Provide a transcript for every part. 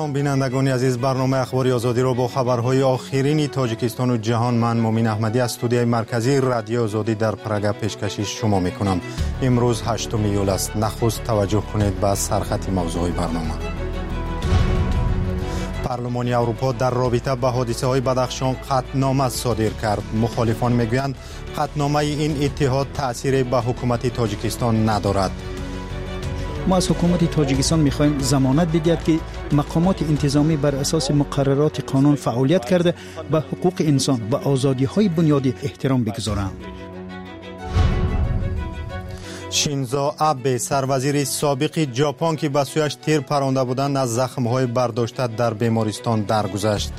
سلام بینندگان عزیز، برنامه اخباری آزادی را با خبرهای آخرین تاجیکستان و جهان من مومین احمدی از استودیوی مرکزی رادیو آزادی در پراگ پیشکش شما میکنم. امروز 8 ایول است. نخست توجه کنید به سرخط موضوع برنامه. پارلمان اروپا در رابطه با حادثه های بدخشان قطعنامه صادر کرد. مخالفان میگویند قطعنامه این اتحاد تأثیر به حکومت تاجیکستان ندارد. ما از حکومت تاجیکستان می‌خواهیم ضمانت بدهد که مقامات انتظامی بر اساس مقررات قانون فعالیت کرده به حقوق انسان و آزادی‌های بنیادی احترام بگذارند. شینزو آبه سروزیر سابق ژاپن که به سویش تیر پرانده بودند از زخم‌های برداشته در بیمارستان درگذشت.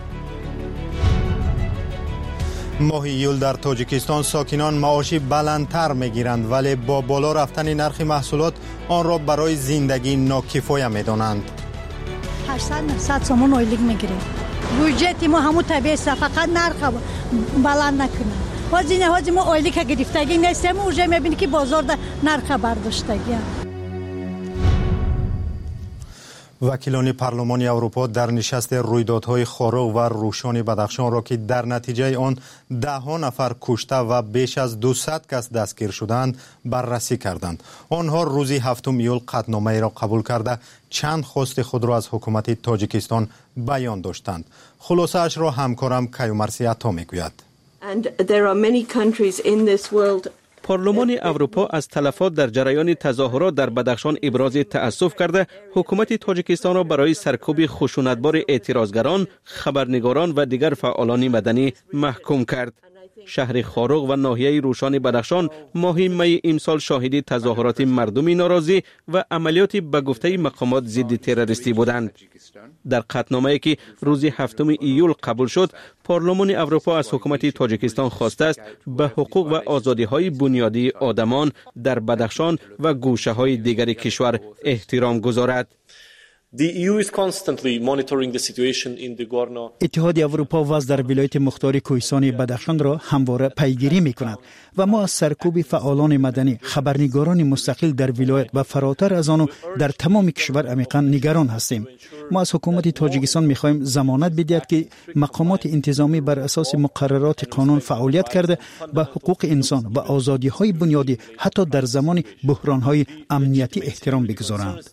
ماه ایول در تاجیکستان ساکنان معاشی بلندتر میگیرند ولی با بالا رفتن نرخ محصولات آن را برای زندگی ناکفایه میدانند. 800 سومون اویلیگ میگیره. بودجه ما همون طبیعی فقط نرخ بلند نکنه. حاجی ما اویلیگ گرفتگی نیستیم، اونجا میبینی که بازار در نرخ برداشتگی. وکیلان پارلمان اروپا در نشست رویدادهای خارق و روشن بدخشان را که در نتیجه آن 10 نفر کشته و بیش از 200 کس دستگیر شدند بررسی کردند. آنها روز 7 ایول قطعنامه را قبول کرده چند خواست خود را از حکومت تاجیکستان بیان داشتند. خلاصه اش را همکارم کیومرثی عطا میگوید. پارلمان اروپا از تلفات در جریان تظاهرات در بدخشان ابراز تأسف کرده حکومت تاجیکستان را برای سرکوب خشونتبار اعتراضگران، خبرنگاران و دیگر فعالان مدنی محکوم کرد. شهر خارق و ناحیه روشن بدخشان ماه می امسال شاهد تظاهرات مردمی ناراضی و عملیات به گفته مقامات ضد تروریستی بودند. در قطعنامه‌ای که روز 7 ایول قبول شد، پارلمان اروپا از حکومت تاجیکستان خواسته است به حقوق و آزادی‌های بنیادی آدمان در بدخشان و گوشه‌های دیگر کشور احترام گذارد. اتحاد اروپا وضع در ولایت مختار کوهستان بدخشان را همواره پیگیری می‌کند و ما از سرکوب فعالان مدنی، خبرنگاران مستقل در ولایت و فراتر از آن در تمام کشور عمیقاً نگران هستیم. ما از حکومت تاجیکستان می‌خواهیم ضمانت بدهد که مقامات انتظامی بر اساس مقررات قانون فعالیت کرده به حقوق انسان و آزادی‌های بنیادی حتی در زمان بحران‌های امنیتی احترام بگذارند.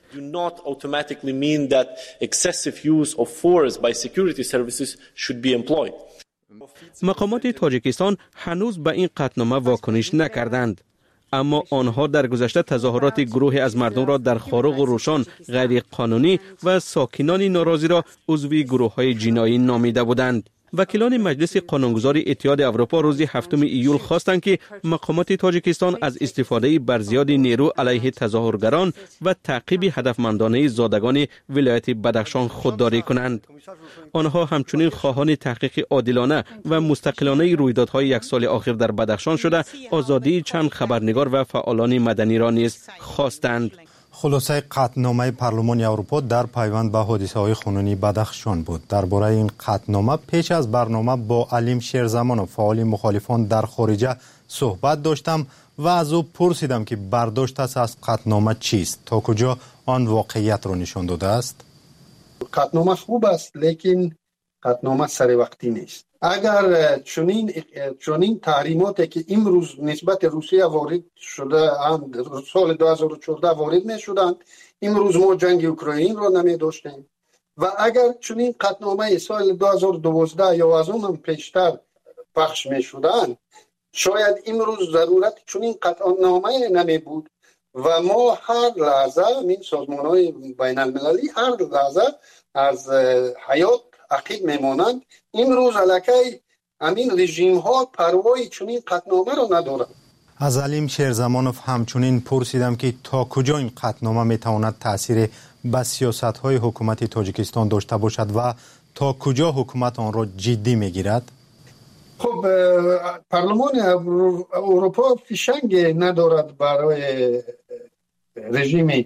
that excessive use of force by security services should be employed. مقامات تاجیکستان هنوز به این قطعنامه واکنش نکردند، اما آنها در گذشته تظاهرات گروهی از مردم را در خارق و روشن غیر قانونی و ساکنان ناراضی را عضو گروه‌های جنایی نامیده بودند. وکیلان مجلس قانونگذار اتحاد اروپا روز 7 ایول خواستند که مقامات تاجیکستان از استفاده برزیاد نیرو علیه تظاهرگران و تعقیب هدفمندانه زادگان ولایت بدخشان خودداری کنند. آنها همچنین خواهان تحقیق عادلانه و مستقلانه رویدادهای یک سال اخیر در بدخشان شده آزادی چند خبرنگار و فعالان مدنی را نیز خواستند. خلاصه قطعنامه پارلمان اروپا در پیوند به حادثه‌های خونین بدخشان بود. درباره این قطعنامه پیش از برنامه با علیم شیرزمان فعال مخالفان در خارجه صحبت داشتم و از او پرسیدم که برداشت از قطعنامه چیست، تا کجا آن واقعیت را نشان داده است. قطعنامه خوب است، لیکن قطعنامه سر وقتی نیست. اگر چنین تحریماتی که امروز نسبت روسیه وارد شده سال 2014 وارد می شدند، امروز ما جنگ اوکراین را نمی داشتیم و اگر چنین قطعنامه سال 2012 یا از اون پیشتر پخش می شدند، شاید امروز ضرورت چنین قطعنامه نمی بود و ما هر لحظه این سازمان‌های بین المللی هر لحظه از حیات عقیب میمانند. امروز علاکه همین رژیم ها پروای چنین قطعنامه را ندارند. از علیم شیرزمانوف همچنین پرسیدم که تا کجا این قطعنامه میتواند تأثیر به سیاست های حکومت تاجیکستان داشته باشد و تا کجا حکومت آن را جدی میگیرد. خب پارلمان اروپا فشنگ ندارد برای رژیم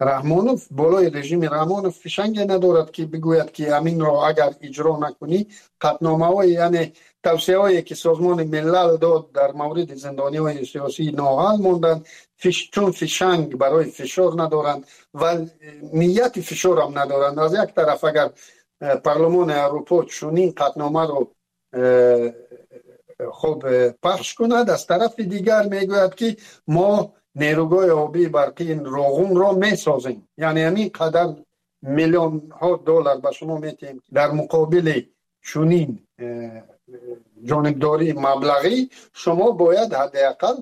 رحمانوف بالای رژیم رحمانوف فشنگ ندارد که بگوید که همین را اگر اجرا نکنی قطعنامه های یعنی توصیه هایی که سازمان ملل داد در مورد زندانی های سیاسی ناحل ماندن چون فشنگ برای فشار ندارند و نیت فشار هم ندارند. از یک طرف اگر پارلمان اروپا چنین قطعنامه رو خب پخش کند، از طرف دیگر میگوید که ما نیروگاه آبی برقی راغون را میسازیم، یعنی همین قدر میلیون ها دلار به شما میتیم در مقابل چنین جانبداری مبلغی شما باید حداقل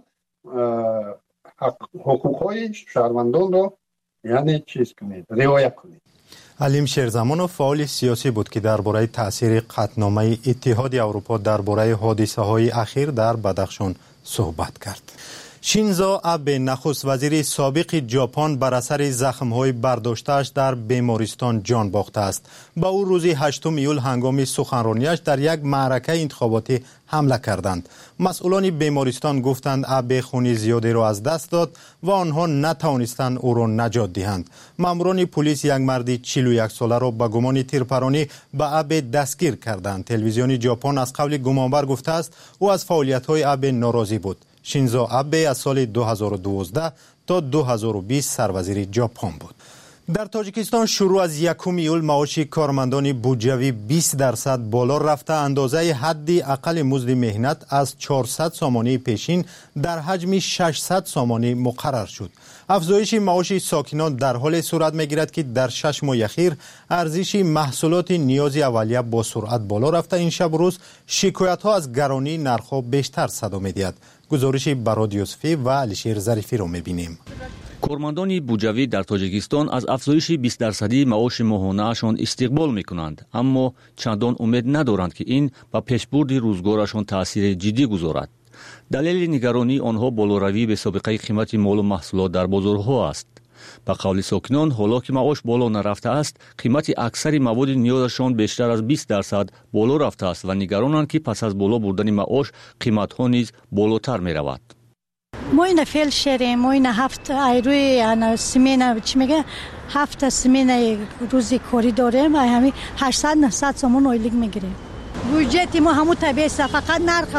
حقوق های شهروندان را یعنی چیز کنید، رعایت کنید. علیم شیرزمانوف فعال سیاسی بود که درباره تاثیر قطعنامه اتحاد اروپا درباره حادثه های اخیر در بدخشان صحبت کرد. شینزو آبه نخست وزیر سابق ژاپن بر اثر زخم‌های برداشته‌اش در بیمارستان جان باخته است. با او روز 8 ایول هنگام سخنرانیش در یک معرکه انتخاباتی حمله کردند. مسئولان بیمارستان گفتند آبه خون زیادی را از دست داد و آنها نتوانستند او را نجات دهند. ماموران پلیس یک مرد 41 ساله را به گمان تیرپرانی به آبه دستگیر کردند. تلویزیون ژاپن از قول گمانبر گفته است او از فعالیت‌های آبه ناراضی بود. شینزو آبه از سال 2012 تا 2020 سروزیر ژاپن بود. در تاجیکستان شروع از 1 ایول معاش کارمندان بودجوی 20% بالا رفته. اندازه حد اقل مزد مهنت از 400 سامانه پیشین در حجم 600 سامانه مقرر شد. افزایش معاش ساکنان در حال صورت می‌گیرد که در 6 ماه اخیر ارزش محصولات نیاز اولیه با سرعت بالا رفته. این شب روز شکایت‌ها از گرانی نرخ‌ها بیشتر صدا می‌دهد. گزارش براد یوسفی و علیشیر ظریفی را می‌بینیم. کارمندان بودجوی در تاجیکستان از افزایش 20% معاش ماهانه‌شان استقبال می‌کنند، اما چندان امید ندارند که این به پیشبرد روزگارشان تأثیر جدی گذارد. دلیل نگرانی آنها بالوروی به سابقه قیمت مال و محصولات در بازارها است. به قول ساکنان حالا که معاش بالا نرفته است، قیمت اکثر مواد نیازشان بیشتر از 20% بالا رفته است و نگرانند که پس از بالا بردن معاش قیمت‌ها نیز بالاتر می‌رود. ما این فعل شریم، ما این 7 ایروی سمینه چی میگه 7 سمینه روزی کاری داریم و همین 800-900 سومون اویلیگ میگیریم. بودجه ما همون طبیعی فقط نرخ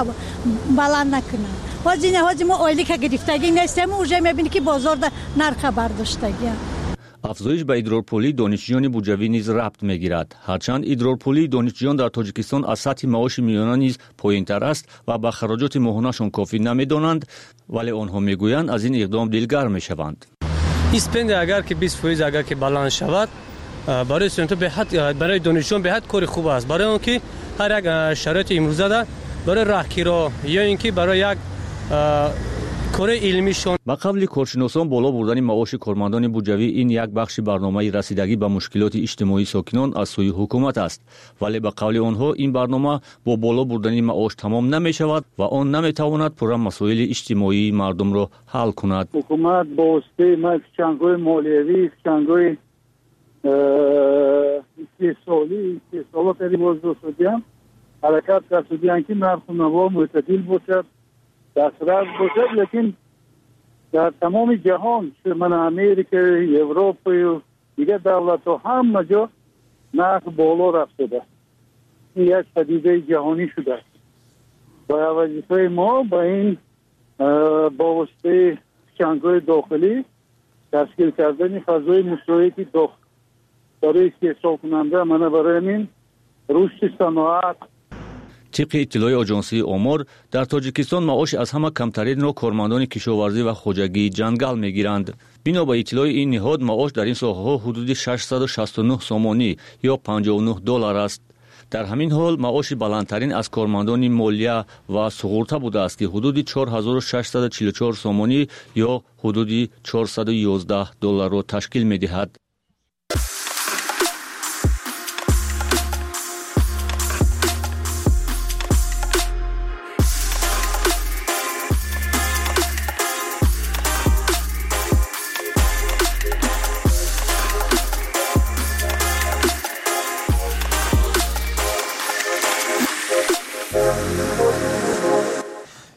بلند نکنه. حاضی ما اویلیگ گرفتگی نیستیم، اونجا میبینی که بازار در نرخ برداشتگی. افزایش به ادرارپولی دانشجویان بودجوی نیز ربط میگیرد. هرچند ادرارپولی دانشجویان در تاجیکستان از سطح معاش میانه نیز پایین‌تر است و به خراجات ماهانه‌شان کافی نمیدانند، ولی آنها میگویند از این اقدام دلگرم میشوند. اسپند اگر که 20% اگر که بلند شود برای استودنت به حد برای دانشجویان به حد کار خوب است، برای آنکه هر یک شرایط امروزه در برای راهگیرا یا اینکه برای یک کار علمیشون. با قبل کارشناسان بالا بردن معاش کارمندان بودجوی این یک بخش برنامه رسیدگی به مشکلات اجتماعی ساکنان از سوی حکومت است، ولی با قول آنها این برنامه با بالا بردن معاش تمام نمی شود و آن نمی تواند پر مسائل اجتماعی مردم را حل کند. حکومت با واسطه چنگای مالیوی، چنگای اقتصادی تریبازو شدیم حرکت کردیم که نرخ نوا معتدل باشد، دسترس باشد، لیکن در تمام جهان من امریکا، اروپا و دیگر دولت ها همه جا نرخ بالا رفته. این یک پدیده جهانی شده. با وظیفه ما با این با واسطه چنگای داخلی تشکیل کردن فضای مشترکی برای استحصال کننده من برای این رشد صنعت. طبق اطلاع آژانسی آمار در تاجیکستان معاش از همه کمترین را کارمندان کشاورزی و خواجگی جنگل میگیرند. بنا به اطلاع این نهاد معاش در این ساحه‌ها حدود 669 سامانی یا $59 است. در همین حال معاش بلندترین از کارمندان مالیه و سقورته بوده است که حدود 4644 سامانی یا حدود $411 را تشکیل می‌دهد.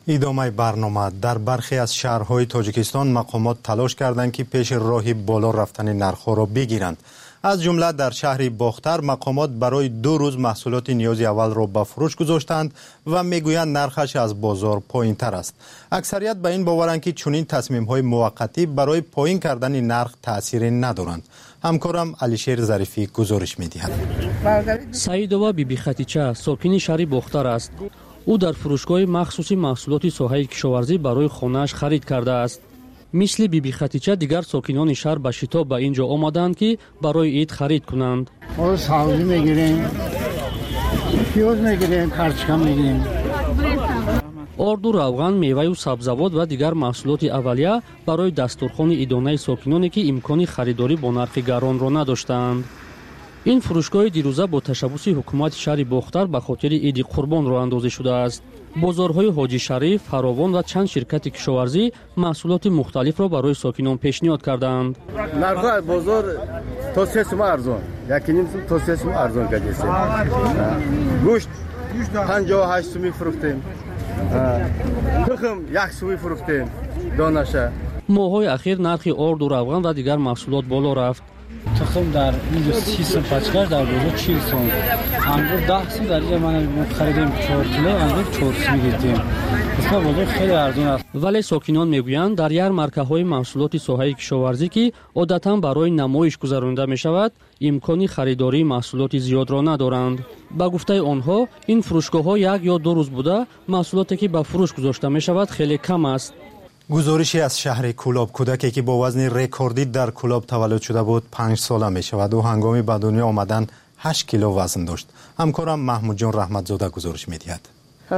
ادامه برنامه. در برخی از شهرهای تاجیکستان مقامات تلاش کردند که پیش راه بالا رفتن نرخ‌ها را بگیرند. از جمله در شهر باختر مقامات برای 2 روز محصولات نیاز اول را به فروش گذاشتند و میگویند نرخش از بازار پایین تر است. اکثریت به این باورند که چنین تصمیم‌های موقتی برای پایین کردن نرخ تأثیری ندارند. همکارم علیشیر ظریفی گزارش می‌دهد. سعیدова بیبی خطیچه ساکن شهر باختر است. او در فروشگاه مخصوصی محصولات ساحه کشاورزی برای خانه‌اش خرید کرده است. مثل بیبی خطیچه دیگر ساکنان شهر به شتاب به اینجا آمدند که برای عید خرید کنند. ما سبزی میگیریم، پیاز میگیریم، کارچکا میگیریم. آرد و روغن، میوه و سبزیجات و دیگر محصولات اولیه برای دسترخوان ایدانه ساکنانی که امکان خریداری با نرخ گران را نداشتند. این فروشگاه دیروزه با تشبث حکومت شهر باختر به خاطر عید قربان راه اندازی شده است. بازارهای حاجی شریف، فراوان و چند شرکت کشاورزی محصولات مختلف را برای ساکنان پیشنهاد کردند. نرخ بازار تا 3 سوم ارزان، 1.5 سوم تا 3 سوم ارزان کردیم. گوشت 58 سوم فروختیم. تخم 1 سوم فروختیم. دانشه. ماه‌های اخیر نرخ آرد و روغن و دیگر محصولات بالا رفت. تخم در اینجا 30 سوم پچکر، در بازار 40 سوم. انگور 10 سوم در اینجا من خریدیم 4 کیلو انگور 4 سوم گرفتیم. اصلا بازار خیلی ارزان است. ولی ساکنان میگویند در یارمارکه‌های محصولات ساحه کشاورزی که عادتاً برای نمایش گذرانده می‌شود، امکان خریداری محصولات زیاد را ندارند. با گفته آنها این فروشگاه‌ها 1 یا 2 روز بوده محصولاتی که به فروش گذاشته می‌شود خیلی کم است. گزارشی از شهر کولاب. کودکی که با وزن رکوردی در کولاب تولد شده بود 5 ساله می شود و هنگامی به دنیا آمدن 8 کیلو وزن داشت. همکارم محمود جان رحمتزاده گزارش می دهد.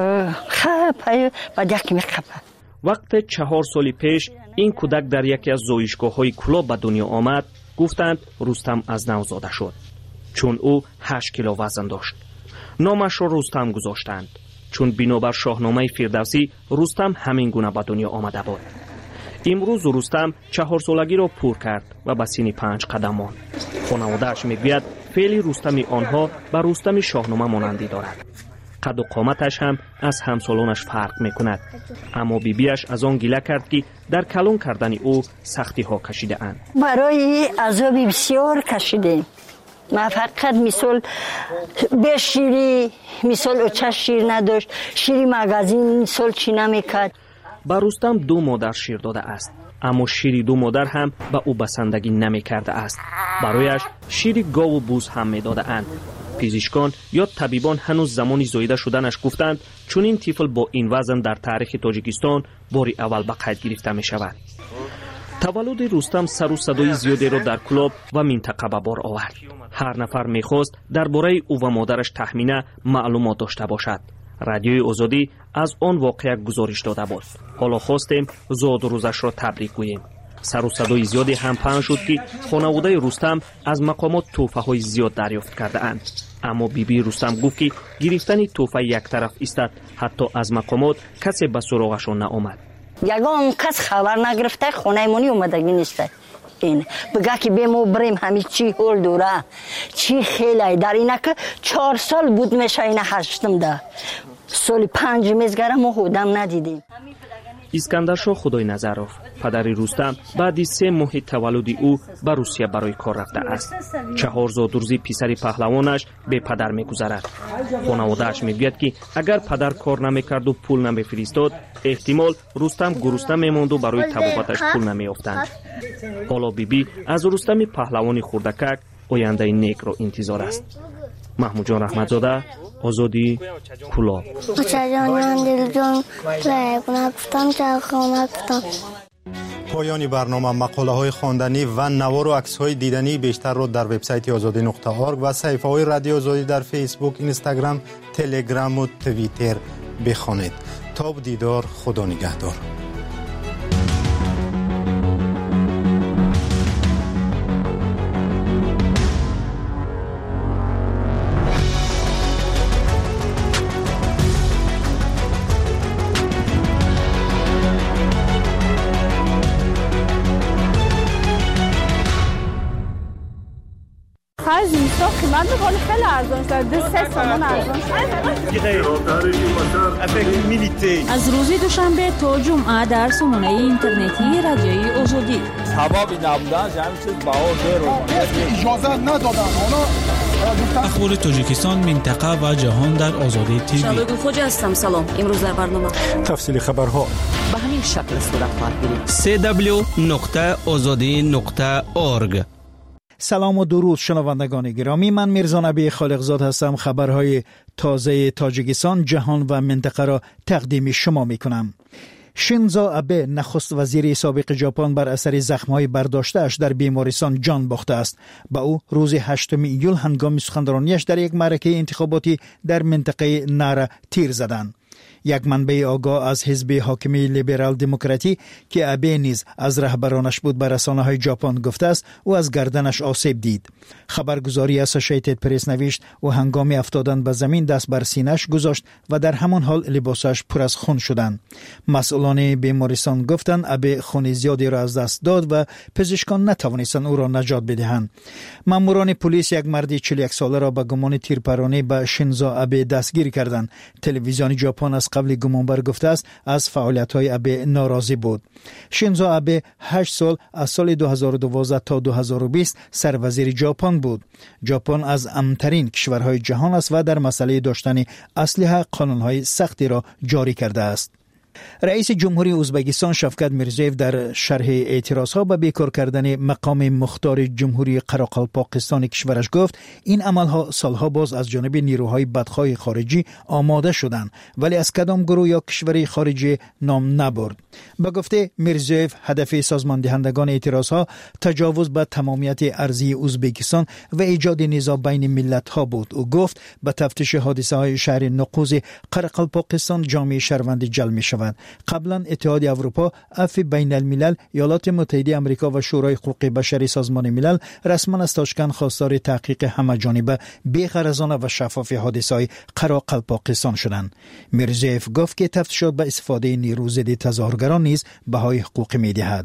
وقت 4 سال پیش این کودک در یکی از زایشگاه‌های کولاب به دنیا آمد، گفتند رستم از نو زاده شد، چون او 8 کیلو وزن داشت. نامش را رستم گذاشتند، چون بنابر شاهنامه فردوسی رستم همین گونه به دنیا آمده بود. امروز رستم 4 سالگی را پر کرد و به سن 5 قدم ماند. خانواده‌اش میگوید فعل رستم آنها به رستم شاهنامه مانندی دارد. قد و قامتش هم از همسالانش فرق میکند. اما بیبیش از آن گله کرد که در کلان کردن او سختی ها کشیده اند. برای عذاب بسیار کشیدیم. ما فقط مثال به شیری مثال اوچه شیر نداشت، شیری مغازین مثال چی نمیکرد. با رستم 2 مادر شیر داده است، اما شیری 2 مادر هم به او بسندگی نمیکرده است. برایش شیری گاو و بوز هم میداده اند. پزشکان یا طبیبان هنوز زمانی زایده شدنش گفتند چون این طفل با این وزن در تاریخ تاجیکستان باری اول به قید گرفته می شود. تولد رستم سر و صدای زیادی را در کلاب و منطقه به بار آورد. هر نفر میخواست درباره او و مادرش تخمینه معلومات داشته باشد. رادیوی آزادی از آن واقعه گزارش داده بود. حالا خواستیم زاد روزش را تبریک گوییم. سر و صدای زیادی هم پخش شد که خانواده رستم از مقامات تحفه های زیاد دریافت کرده اند. اما بیبی رستم گفت که گرفتن تحفه یک طرف است، حتی از مقامات کسی به سراغشان نآمد. یگان کس خبر نگرفته، خانه مونی اومدگی نیست. این بگه که به ما بریم همین چی هول دوره چی خیلی در اینه که 4 سال بود میشه اینه 8م ده سال 5 میزگره ما خودم ندیدیم. اسکندرشاه خدای نظروف پدر رستم بعد 3 ماه تولد او به روسیه برای کار رفته است. 4 زادروزی پسر پهلوانش به پدر میگذرد. خانواده‌اش میگوید که اگر پدر کار نمیکرد و پول نمیفرستاد، احتمال رستم گرسنه میماند و برای طبابتش پول نمیافتند. حالا بیبی از رستم پهلوانی خردکک آینده نیک را انتظار است. محمود جان رحمتزاده، آزادی، کولاب. پایان برنامه. مقاله های خواندنی و نوار و عکس های دیدنی بیشتر را در وبسایت azadi.org و صفحه های رادیو آزادی در فیسبوک، اینستاگرام، تلگرام و توییتر بخوانید. تا دیدار، خدا نگهدار. هر زمستان قیمت میکنه خیلی ارزان شد 2-3 تومان ارزان شد. از روز دوشنبه تا جمعه در سامانه اینترنتی رادیوی آزادی سبب نبودن همین چیز بها اجازه ندادن اخبار تاجیکستان، منطقه و جهان در آزادی تیوی. شباب خوج هستم. سلام. امروز در برنامه تفصیل خبرها به همین شکل صورت خواهد بود. www.azadi.org. سلام و درود شنوندگان گرامی، من میرزا نبی خالقزاد هستم. خبرهای تازه تاجیکستان، جهان و منطقه را تقدیم شما میکنم. شینزو آبه نخست وزیر سابق ژاپن بر اثر زخم‌های برداشته‌اش در بیمارستان جان باخته است. با او روز 8 ایول هنگام سخنرانیش در یک معرکه انتخاباتی در منطقه نارا تیر زدند. یک منبع آگاه از حزب حاکمی لیبرال دموکراتی که آبه نیز از رهبرانش بود بر رسانه‌های ژاپن گفته است او از گردنش آسیب دید. خبرگزاری اسوسییتد پرس نوشت او هنگام افتادن به زمین دست بر سینه‌اش گذاشت و در همان حال لباسش پر از خون شدند. مسئولان بیمارستان گفتند آبه خون زیادی را از دست داد و پزشکان نتوانستند او را نجات بدهند. ماموران پلیس یک مرد 41 ساله را به گمان تیرپرانی به شینزو آبه دستگیر کردند. تلویزیون ژاپن از قبل گمانبر گفته است از فعالیت‌های آبه ناراضی بود. شینزو آبه 8 سال از سال 2012 تا 2020 سروزیر ژاپن بود. ژاپن از امن‌ترین کشورهای جهان است و در مسئله داشتن اسلحه قانون‌های سختی را جاری کرده است. رئیس جمهوری ازبکستان شفقت میرزیف در شرح اعتراضها به بیکار کردن مقام مختار جمهوری قراقلپاکستان کشورش گفت این عملها سالها باز از جانب نیروهای بدخواه خارجی آماده شدند ولی از کدام گروه یا کشوری خارجی نام نبرد. به گفته میرزیف هدف سازماندهندگان اعتراضها تجاوز به تمامیت ارضی ازبکستان و ایجاد نزاع بین ملت‌ها بود. او گفت به تفتیش حادثه‌های شهر نقوز قراقلپاکستان جامعه شهروند جلب می‌شود. قبلا اتحاد اروپا، عفو بین الملل، ایالات متحده آمریکا و شورای حقوق بشر سازمان ملل رسما از تاشکند خواستار تحقیق همه‌جانبه بی‌غرضانه و شفاف حادثه‌های قراقلپاکستان شدند. میرزیف گفت که تفتیشات به استفاده نیرو ضد تظاهرگران نیز بهای حقوق می‌دهد.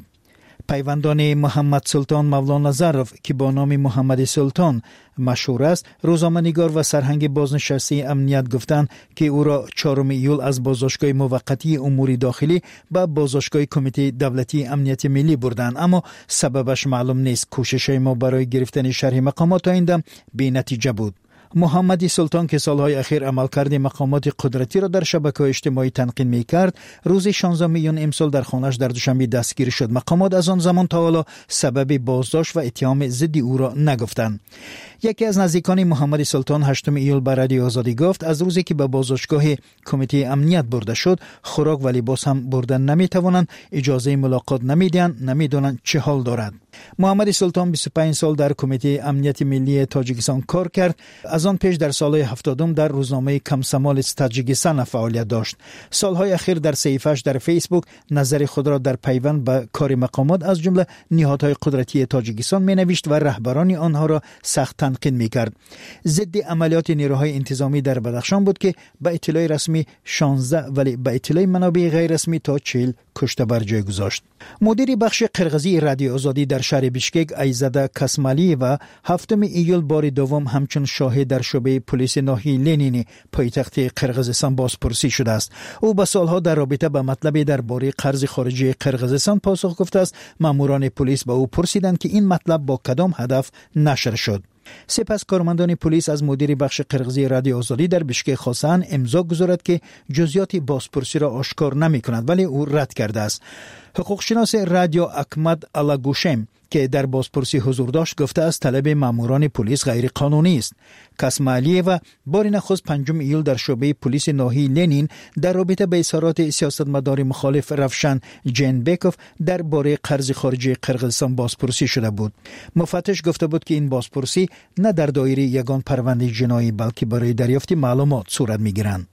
پیوندان محمد سلطان مولانا ظرف که با نام محمد سلطان مشهور است، روزنامه‌نگار و سرهنگ بازنشسته امنیت گفتند که او را 4 ایول از بازداشتگاه موقتی امور داخلی به بازداشتگاه کمیته دولتی امنیت ملی بردند، اما سببش معلوم نیست. کوشش ما برای گرفتن شرح مقامات تا این دم بی نتیجه بود. محمد سلطان که سالهای اخیر عملکرد مقامات قدرتی را در شبکه‌های اجتماعی تنقید می‌کرد، روز 16 میلیون امسال در خانه‌اش در دوشنبه دستگیر شد. مقامات از آن زمان تا حالا سبب بازداشت و اتهام ضد او را نگفتند. یکی از نزدیکان محمد سلطان 8 ایول به رادیو آزادی گفت از روزی که به بازداشتگاه کمیته امنیت برده شد، خوراک و لباس هم بردن نمی‌توانند، اجازه ملاقات نمی‌دهند، نمی‌دانند چه حال دارد. محمد سلطان 25 سال در کمیته امنیت ملی تاجیکستان کار کرد. از آن پیش در سالهای 70 در روزنامه کمسمال تاجیکستان فعالیت داشت. سالهای اخیر در صفحه‌اش در فیسبوک نظر خود را در پیوند به کار مقامات از جمله نهادهای قدرتی تاجیکستان می‌نوشت و رهبران آنها را سخت تنقید می‌کرد. ضد عملیات نیروهای انتظامی در بدخشان بود که به اطلاع رسمی 16 ولی به اطلاع منابع غیر رسمی تا 40 کشته بر جای گذاشت. مدیر بخش قرغزی رادیو آزادی در شهر بیشکک ایزاده کسمالی و 7 ایول بار دوم همچون شاهد در شعبه پلیس ناحیه لنین پایتخت قرغزستان بازپرسی شده است. او به سالها در رابطه با مطلب درباره قرض خارجی قرغزستان پاسخ گفته است. ماموران پلیس به او پرسیدند که این مطلب با کدام هدف نشر شد. سپس کارمندان پلیس از مدیر بخش قرغزی رادیو آزادی در بیشکک خواستند امضا گذارد که جزئیات بازپرسی را آشکار نمی‌کند، ولی او رد کرده است. حقوقشناس رادیو اکمد الاگوشم که در بازپرسی حضور داشت گفته است طلب ماموران پلیس غیر قانونی است. کسمالیه و بار نخست 5 ایول در شعبه پلیس ناحیه لنین در رابطه با اظهارات سیاستمدار مخالف رفشن جنبکوف درباره قرض خارجی قرغزستان بازپرسی شده بود. مفتش گفته بود که این بازپرسی نه در دایره یگان پرونده جنایی بلکه برای دریافت معلومات صورت می‌گیرد.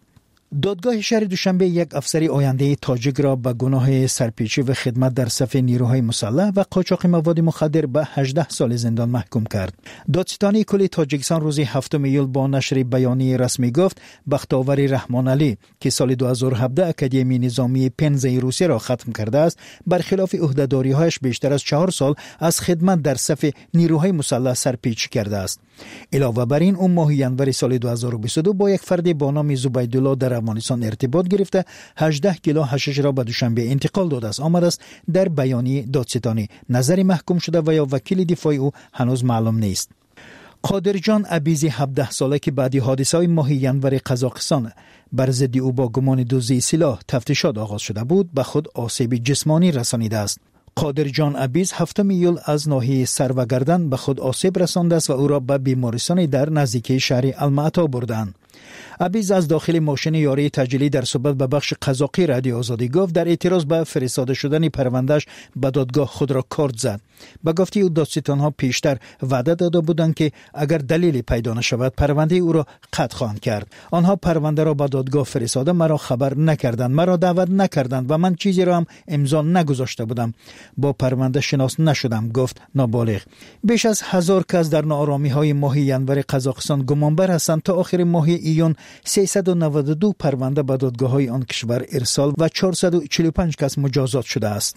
دادگاه شهر دوشنبه یک افسر آینده تاجیک را به گناه سرپیچی و خدمت در صف نیروهای مسلح و قاچاق مواد مخدر به 18 سال زندان محکوم کرد. دادستانی کل تاجیکستان روز 7 ایول با نشر بیانیه رسمی گفت بختاور رحمان علی که سال 2017 اکادمی نظامی پنزه روسیه را ختم کرده است، برخلاف عهده‌داری‌هایش بیشتر از 4 سال از خدمت در صف نیروهای مسلح سرپیچی کرده است. علاوه بر این، او ماه ژانویه سال 2022 با یک فرد با نام زبیدالله در افغانستان ارتباط گرفته 18 کیلو حشیش را به دوشنبه انتقال داده است. آمده است در بیانیه دادستانی نظری محکوم شده و یا وکیل دفاعی او هنوز معلوم نیست. قادرجان عبیزی 17 ساله که بعد حادثه ماه ژانویه قزاقستان بر ضد او با گمان دزدی سلاح تفتیشات آغاز شده بود، به خود آسیب جسمانی رسانیده است. قادرجان عبیز 7 ایول از ناحیه سر و گردن به خود آسیب رسانده است و او را به بیمارستان در نزدیکی شهر المعطا بردند. عبیز از داخل ماشین یاری تجلی در صحبت به بخش قزاقی رادیو آزادی گفت در اعتراض به فرستاده شدن پروندهش به دادگاه خود را کارت زد. به گفته او دادستانها پیشتر وعده داده بودند که اگر دلیلی پیدا نشود پرونده او را قطع خواهند کرد. آنها پرونده را به دادگاه فرستاده مرا خبر نکردند، مرا دعوت نکردند و من چیزی را هم امضا نگذاشته بودم. با پرونده شناس نشدم، گفت نابالغ. بیش از 1000 کس در ناآرامی‌های ماه ژانویه قزاقستان گمانبر هستند. تا آخر ماه ایون 392 پرونده به دادگاه‌های آن کشور ارسال و 445 کس مجازات شده است.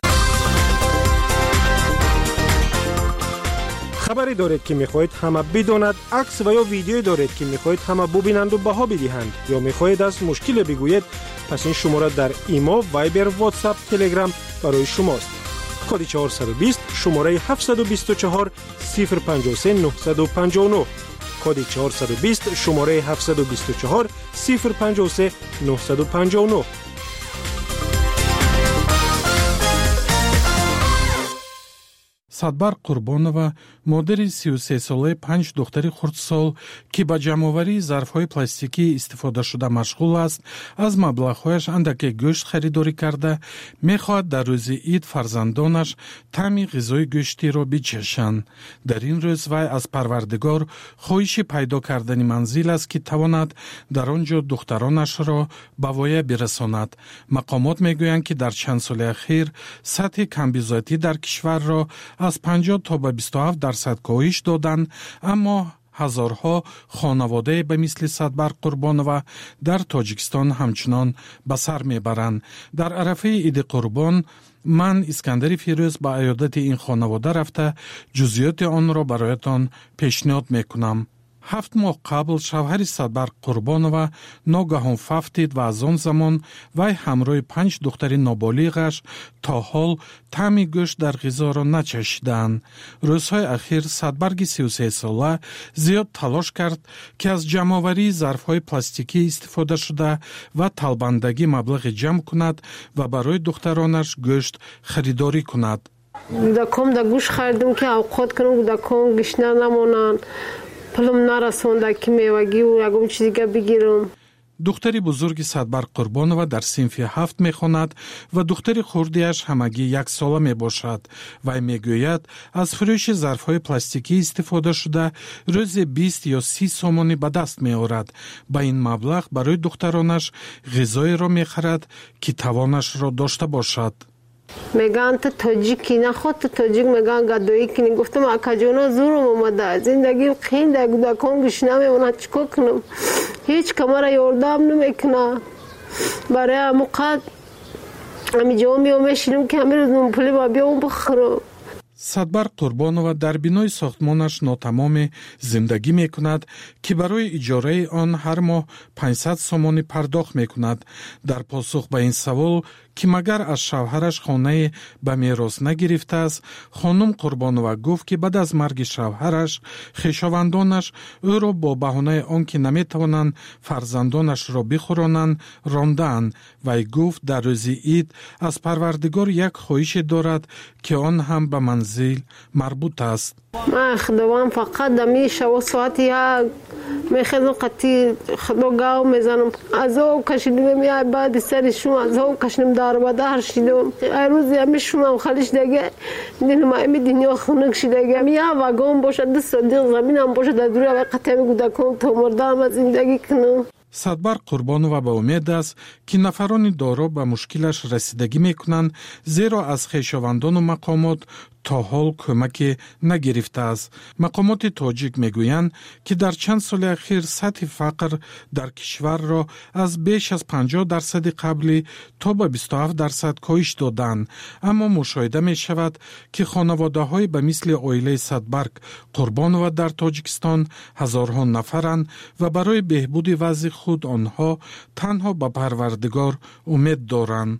خبری دارید که می‌خواهید همه بداند، عکس و یا ویدیویی دارید که می‌خواهید همه ببینند و بها بدهند یا می‌خواهید از مشکل بگویید، پس این شماره در ایما، وایبر، واتساپ، تلگرام برای شماست. کد 420 شماره 724 053 959 کد 420 شماره 724 053 959. садбар қурбонова модери 33 солаи 5 духтари хурдсол ки ба ҷамъоварии зарфҳои пластикӣ истифодашуда машғул аст, аз маблағҳояш андаке гӯшт харидорӣ карда мехоҳад дар рӯзи ид фарзандонаш таъми ғизои гӯштиро бичашанд. дар ин рӯз вай аз парвардигор хоҳиши пайдо кардани манзил аст ки тавонад дар он ҷо духтаронашро ба воя бирасонад. мақомот мегӯянд ки дар чанд соли ахир сатҳи камбизоатӣ дар кишварро аз 50 то ба 27% коҳиш доданд, аммо ҳазорҳо хонаводаe ба мисли Садбар Қурбонова дар Тоҷикистон ҳамчунон ба сар мебаранд. дар арафаи иди Қурбон ман Искандари Фирӯз ба аёдати ин хонавода рафта ҷузъиёти онро бароятон пешниҳод мекунам. 7 моҳ қабл шавҳари Садбар Қурбонова ногаҳон фафтид ва аз он замон вай ҳамроҳи 5 духтари ноболиғаш то ҳол таъми гӯшт дар ғизоро начашидаанд. рӯзҳои ахир Садбарги 33 сола зиёд талош кард ки аз ҷамъоварии зарфҳои пластикӣ истифода шуда ва талбандагӣ маблағе ҷамъ кунад ва барои духтаронаш гӯшт харидорӣ кунад. кудаком да гӯшт харидам ки авқот кунам, кудаком гишна намонанд, пулам нарасонда ки мевагӣ ва ягон чизига бигирам. духтари бузурги Садбар Қурбонова дар синфи 7 мехонад ва духтари хурдиаш ҳамагӣ 1 сола мебошад. вай мегӯяд аз фурӯши зарфҳои пластикӣ истифода шуда рӯзе 20 ё 30 сомонӣ ба даст меорад. ба ин маблағ барои духтаронаш ғизоеро мехарад ки тавонашро дошта бошад. меган ту тоҷикӣ, наход ту тоҷик, меган гадоӣ кунӣ. гуфтам акаҷона зӯрам омада, зиндагим қиин, кӯдакон гӯшна мемонад, чӣ кор кунам? ҳеҷ камара ёрдам намекунад. барои ҳамон қад ҳамиҷо меом мешинам ки ҳамин рӯз нонпулӣ ба биём бихӯрам. Садбар Қурбонова дар бинои сохтмонаш нотамоме зиндагӣ мекунад ки барои иҷораи он ҳар моҳ 500 сомонӣ пардохт мекунад. дар посух ба ин савол ки магар аз шавҳараш хонае ба мерос нагирифтааст, хонум Қурбонова гуфт ки баъд аз марги шавҳараш хешовандонаш ӯро бо баҳонаи он ки наметавонанд фарзандонашро бихӯронанд рондаанд. вай гуфт дар рӯзи ид аз Парвардигор як хоҳише дорад ки он ҳам ба манзил марбут аст. ман худованд фақат дами шаво соати 1 мехезам, қатӣ худо гав мезанам. азоб кашидам, меай баъди сари шум азоб кашидам, дарбадар шидам. рӯзи ҳами шумам халиш дага динамаими динё хунук шидага. я вагон бошад, 2 содиқ заминам бошад, дар дури авай қатъи ҳами кӯдакон то мурдаам зиндагӣ кунам. садбарг қурбонова ба умед аст ки нафарони доро ба мушкилаш расидагӣ мекунанд, зеро аз хешовандону мақомот то ҳол кӯмаке нагирифтааст. Мақомоти тоҷик мегӯянд, ки дар чанд соли ахир сатҳи фақр дар кишварро аз беш аз 50% қаблӣ то ба 27% коҳиш доданд. Аммо мушоҳида мешавад, ки хонаводаҳои ба мисли оилаи Садбарг Қурбонова дар Тоҷикистон ҳазорҳо нафаранд ва барои беҳбуди вазъи худ онҳо танҳо ба Парвардигор умед доранд.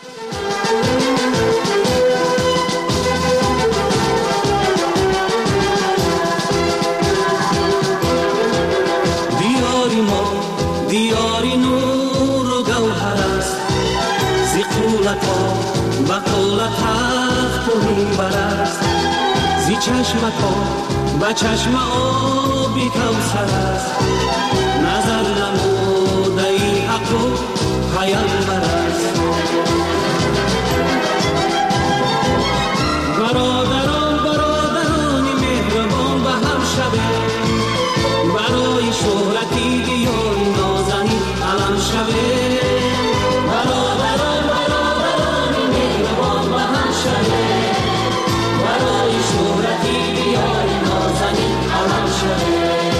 دیاری نور و گوهر است زی قولتا با قولت تخت و منبر است زی چشمتا با چشم آبی کوثر است نظر نموده ای حق و پیامبر است برادران مهربان به هم شبه برای شهرتی دیاری نازنی علم شوه برادران مهربان به هم شوه برای شهرتی دیاری نازنی علم شوه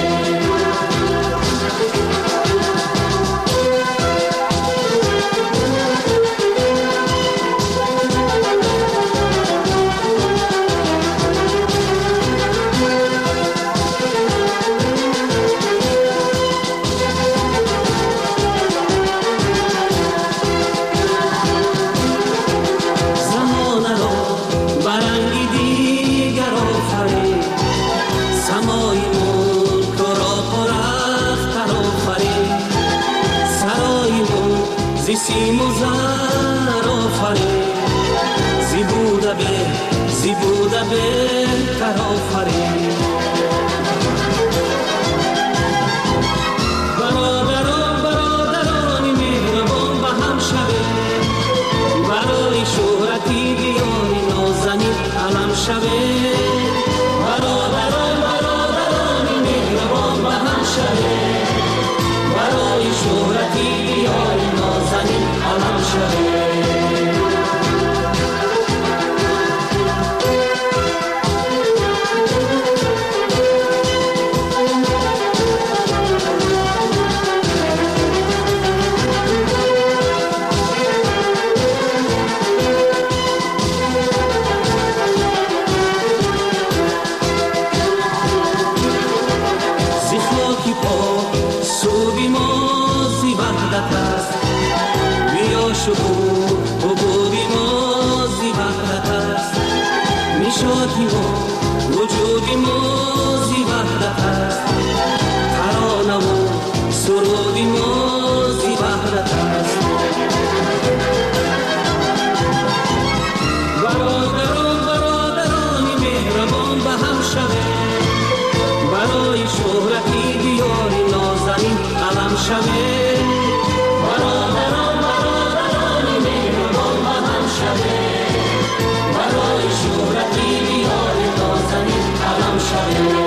سیم و زر آفرین زی بوده بهتر آفرین برادران مهربان به هم شوه برای شهرتی دیاری نازنی علم شوه برادران مهربان به هم شوه برای شهرتی دیاری نازنی علم شوه وجودی موزی وحدت است ترانه و سرودی موزی وحدت است برادران مهربان به هم شوه برای شهرتی دیاری نازنین علم شوه برادران مهربان به هم شوه برای شهرتی دیاری نازنین علم شوه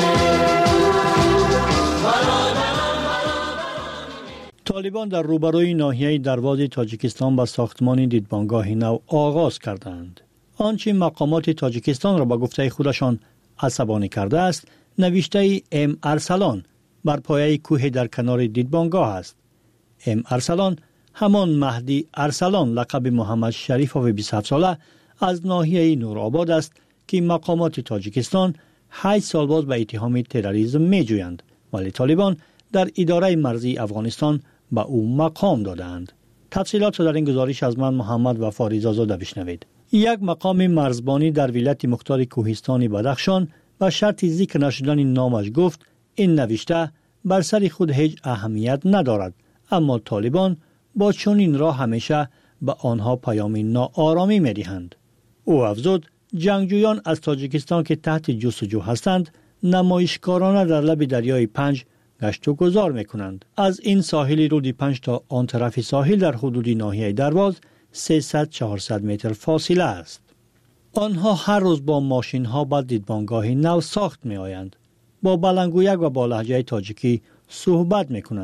طالبان در روبروی ناحیه درواز تاجیکستان به ساختمان دیدبانگاه نو آغاز کردند. آنچه مقامات تاجیکستان را با گفته خودشان عصبانی کرده است، نوشته ام ارسلان بر پایه کوه در کنار دیدبانگاه است. ام ارسلان همان مهدی ارسلان لقب محمد شریف و 27 ساله از ناحیه نورآباد است که مقامات تاجیکستان 8 سال باز به اتهام تروریسم می‌جویند، ولی طالبان در اداره مرزی افغانستان به او مقام دادند. تفصیلات را در این گزارش از من محمد وفا رضازاده بشنوید. یک مقام مرزبانی در ولایت مختار کوهستان بدخشان با شرط ذکر نشدن نامش گفت این نوشته بر سر خود هیچ اهمیت ندارد، اما طالبان با چنین راه همیشه به آنها پیام ناآرامی می‌دهند. او افزود جنگجویان از تاجیکستان که تحت جستجو هستند نمایشکارانه در لب دریای پنج گشت و گذار می‌کنند. از این ساحل رود پنج تا آن طرف ساحل در حدود ناحیه درواز 300-400 متر فاصله است. آنها هر روز با ماشین‌ها به دیدبانگاه نو ساخت می‌آیند. با بلندگویک و با لهجه تاجیکی صحبت می‌کنند.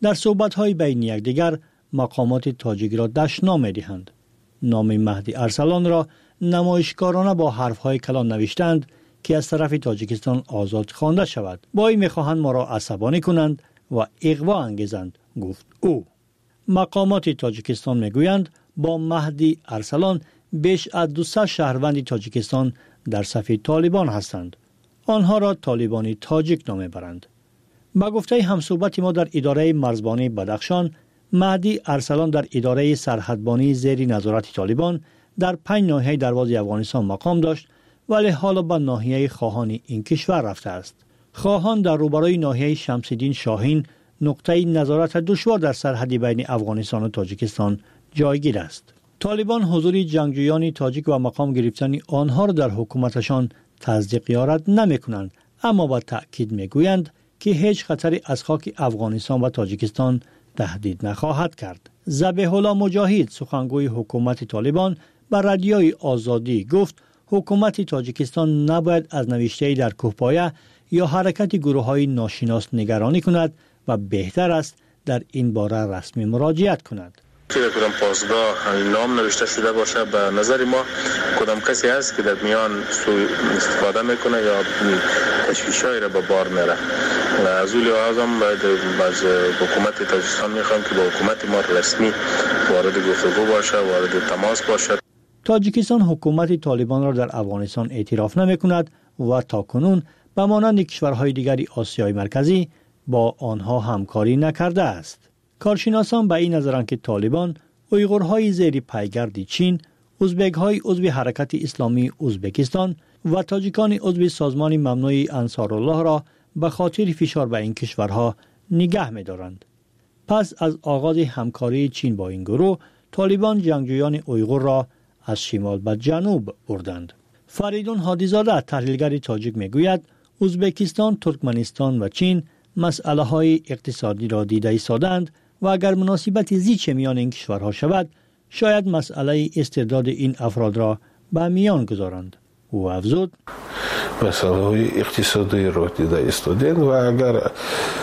در صحبت‌های بین یکدیگر مقامات تاجیک را دشنام می‌دهند. نام مهدی ارسلان را نمایشکارانه با حرف‌های کلان نوشتند که از طرف تاجیکستان آزاد خوانده شود. با این می‌خواهند ما را عصبانی کنند و اغوا انگیزند، گفت او. مقامات تاجیکستان میگویند با مهدی ارسلان بیش از 200 شهروند تاجیکستان در صف طالبان هستند. آنها را طالبانی تاجیک نام میبرند. با گفته همصحبت ما در اداره مرزبانی بدخشان، مهدی ارسلان در اداره سرحدبانی زیر نظارت طالبان در 5 ناحیه دروازه افغانستان مقام داشت، ولی حالا به ناحیه خواهان این کشور رفته است. خواهان در روبروی ناحیه شمس‌الدین شاهین نقطه نظارت دشوار در سرحد بین افغانستان و تاجیکستان جایگیر است. طالبان حضور جنگجویان تاجیک و مقام گرفتن آنها را در حکومتشان تصدیق یا رد نمی‌کنند، اما با تأکید می‌گویند که هیچ خطری از خاک افغانستان و تاجیکستان تهدید نخواهد کرد. ذبیح الله مجاهد سخنگوی حکومت طالبان به رادیوی آزادی گفت حکومت تاجیکستان نباید از نوشته‌ای در کوهپایه یا حرکت گروه‌های ناشناس نگرانی کند و بهتر است در این باره رسمی مراجعت کند. کدام پاسگاه نام نوشته شده باشه، به نظر ما کدام کسی هست که در میان سوء استفاده میکنه یا تشویش‌هایی را به بار میاره. از اون لحاظ هم از حکومت تاجیکستان میخوام که با حکومت ما رسمی وارد گفتگو باشه، وارد تماس باشه. تاجیکستان حکومت طالبان را در افغانستان اعتراف نمیکند و تاکنون به مانند کشورهای دیگری آسیای مرکزی با آنها همکاری نکرده است. کارشناسان به این نظرند که طالبان اویغورهای زیر پیگرد چین، ازبک‌های عضو حرکت اسلامی ازبکستان و تاجیکان عضو سازمان ممنوع انصارالله را به خاطر فشار به این کشورها نگه می‌دارند. پس از آغاز همکاری چین با این گروه، طالبان جنگجویان اویغور را از شمال به جنوب بردند. فریدون هادیزاده تحلیلگر تاجیک میگوید ازبکستان، ترکمنستان و چین مسئله های اقتصادی را دیده ایستادند و اگر مناسبت زیچ میان این کشورها شود، شاید مسئله استرداد این افراد را به میان گذارند. او افزود مسئله های اقتصادی را دیده ایستادند و اگر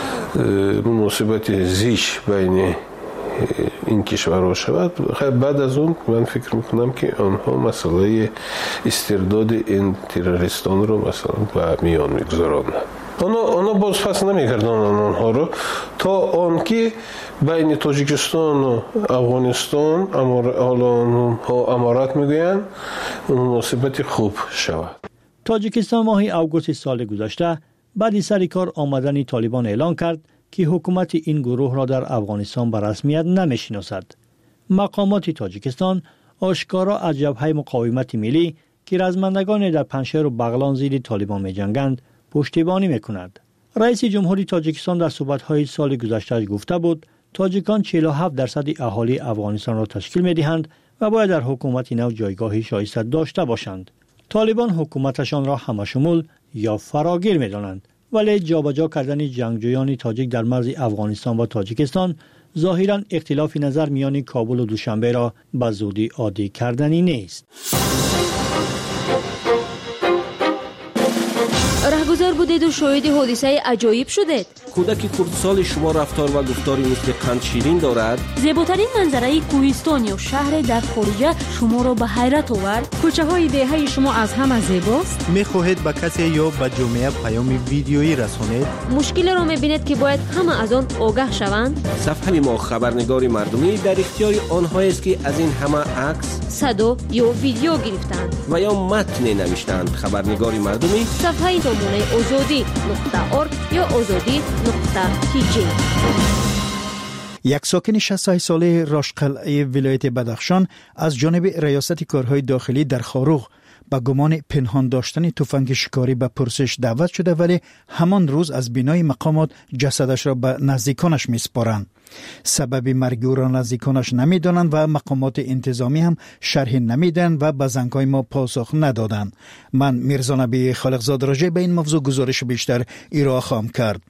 مناسبت زیچ بین این کشورها شود، بعد از اون من فکر میکنم که آنها مسئله استرداد این تروریستان رو مثلا به میان میگذارند. اونا بازپس نمیکردن آنها رو تا آنکه بین تاجیکستان و افغانستان حالا آنها امارات میگویند مناسبت خوب شود. تاجیکستان ماه اوگوست سال گذشته بعد سر کار آمدن طالبان اعلان کرد که حکومت این گروه را در افغانستان به رسمیت نمیشناسد. مقامات تاجیکستان آشکارا از جبهه مقاومت ملی که رزمندگان در پنجشیر و بغلان زیر طالبان می‌جنگند پشتیبانی می‌کند. رئیس جمهوری تاجیکستان در صحبت‌های سال گذشته گفته بود تاجیکان 47% اهالی افغانستان را تشکیل می‌دهند و باید در حکومت نو جایگاهی شایسته داشته باشند. طالبان حکومتشان را همشمول یا فراگیر می‌دانند، ولی جابجا کردن جنگجویان تاجیک در مرز افغانستان و تاجیکستان ظاهراً اختلاف نظر میان کابل و دوشنبه را به زودی عادی کردنی نیست. رهگذر بودید و شاهد حادثه عجایب شدید. کودک کردسال شما رفتار و گفتاری مثل قند شیرین دارد. زیباترین منظره کوهستان یا شهر در خارجه شما را به حیرت آورد. کوچه های دهه شما از همه زیباست. می‌خواهید به کسی یا به جامعه پیام ویدیویی رسانید؟ مشکل را می‌بینید که باید همه از آن آگاه شوند. صفحه ما خبرنگار مردمی در اختیار آنهایی است که از این همه عکس، صدا یا ویدیو گرفتند و یا متن نوشتند. خبرنگار مردمی صفحه نمونه azadi.org یا azadi.tg. یک ساکن 60 ساله راشقلعه ولایت بدخشان از جانب ریاست کارهای داخلی در خاروغ با گمان پنهان داشتن تفنگ شکاری به پرسش دعوت شده، ولی همان روز از بینای مقامات جسدش را به نزدیکانش میسپارند. سبب مرگ او را نزدیکانش نمیدانند و مقامات انتظامی هم شرح نمیدن و به زنگ‌های ما پاسخ ندادند. من میرزا نبی خالقزاد راجع به این موضوع گزارش بیشتر ارائه خواهم کرد.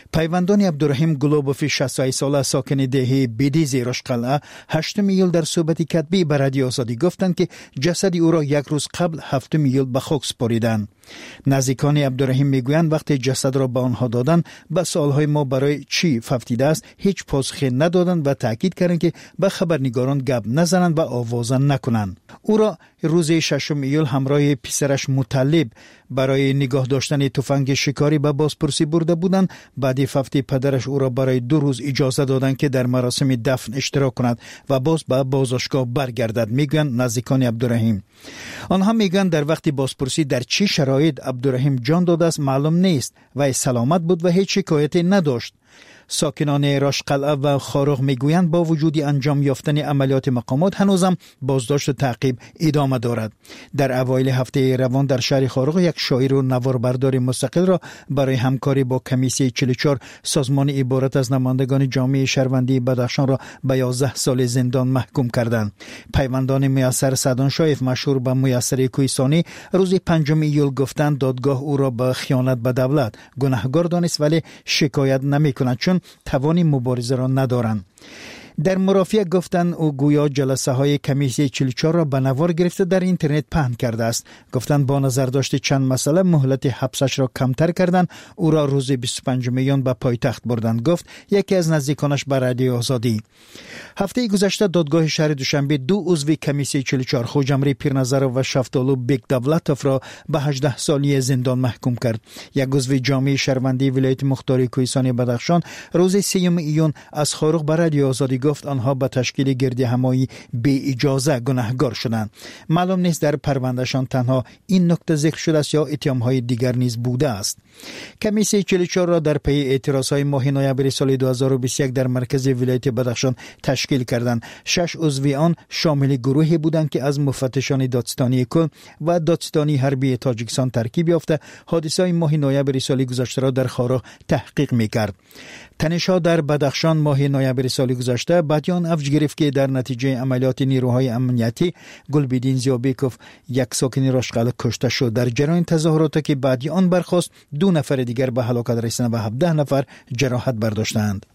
پیوندان عبدالرحیم گلوبوف 60 ساله ساکن دهه بیدیز رشقلعه 8 ایول در صحبت کتبی به رادیو آزادی گفتند که جسد او را یک روز قبل 7 ایول به خاک سپاریدند. نزدیکان عبدالرحیم میگویند وقتی جسد را به آنها دادند به سوالهای ما برای چی ففتیده است هیچ پاسخی ندادند و تاکید کردند که به خبرنگاران گپ نزنند و آوازه نکنند. او را روز 6 ایول همراه پسرش مطلب برای نگاه داشتن تفنگ شکاری به بازپرسی برده بودند. بعد ففتی پدرش او را برای 2 روز اجازه دادند که در مراسم دفن اشتراک کند و باز به بازداشتگاه برگردد، میگویند نزدیکان عبدالرحیم. آنها میگویند در وقت بازپرسی در چه شرایط عبدالرحیم جان داده است معلوم نیست و سلامت بود و هیچ شکایتی نداشت. ساکنان رشقلعه و خاروغ میگویند با وجود انجام یافتن عملیات مقامات هنوزم بازداشت و تعقیب ادامه دارد. در اوایل هفته روان در شهر خاروغ یک شاعر و نواربردار مستقل را برای همکاری با کمیسیون 44 سازمان عبارت از نمایندگان جامعه شهروندی بدخشان را به 11 سال زندان محکوم کردند. پیوندان میسر سعدان شایف مشهور به میسر کوهستانی روز 5 ایول گفتند دادگاه او را به خیانت به دولت گناهکار دانست ولی شکایت نمی‌کند چون توان مبارزه را ندارند. در مرافعه گفتند او گویا جلسه های کمیسیون 44 را به نوار گرفته در اینترنت پهن کرده است. گفتند با نظر داشت چند مسئله مهلت حبسش را کمتر کردند. او را روز 25 میلیون به پایتخت بردند، گفت یکی از نزدیکانش به رادیو آزادی. هفته گذشته دادگاه شهر دوشنبه 2 عضو کمیسیون 44 خوجمری پیرنظر و شفتالو بیگ دولتوف را به 18 سالی زندان محکوم کرد. یک عضو جامعه شهروندی ولایت مختار کوهستان بدخشان روز 3 ایون از خاروغ به رادیو آزادی گفت آنها به تشکیل گردی همایی بی اجازه گناهکار شدند. معلوم نیست در پروندهشان تنها این نکته ذکر شده است یا اتهام‌های دیگر نیز بوده است. کمیسیون 44 را در پی اعتراضهای ماه نوامبر سال 2021 در مرکز ولایت بدخشان تشکیل کردند. 6 عضو آن شامل گروهی بودند که از مفتشان دادستانی کل و دادستانی حربی تاجیکستان ترکیب یافته حادثه ماه نوامبر سال گذشته را در خاروغ تحقیق می‌کرد. تنش‌ها در بدخشان ماه نوامبر سال گذشته بعدیان افزایش گرفت که در نتیجه عملیات نیروهای امنیتی گلبدین زیابیکوف یک ساکن رشقلعه کشته شد. در جریان تظاهرات که بعدی آن برخاست 2 نفر دیگر به هلاکت رسیدند و 17 نفر جراحت برداشتند.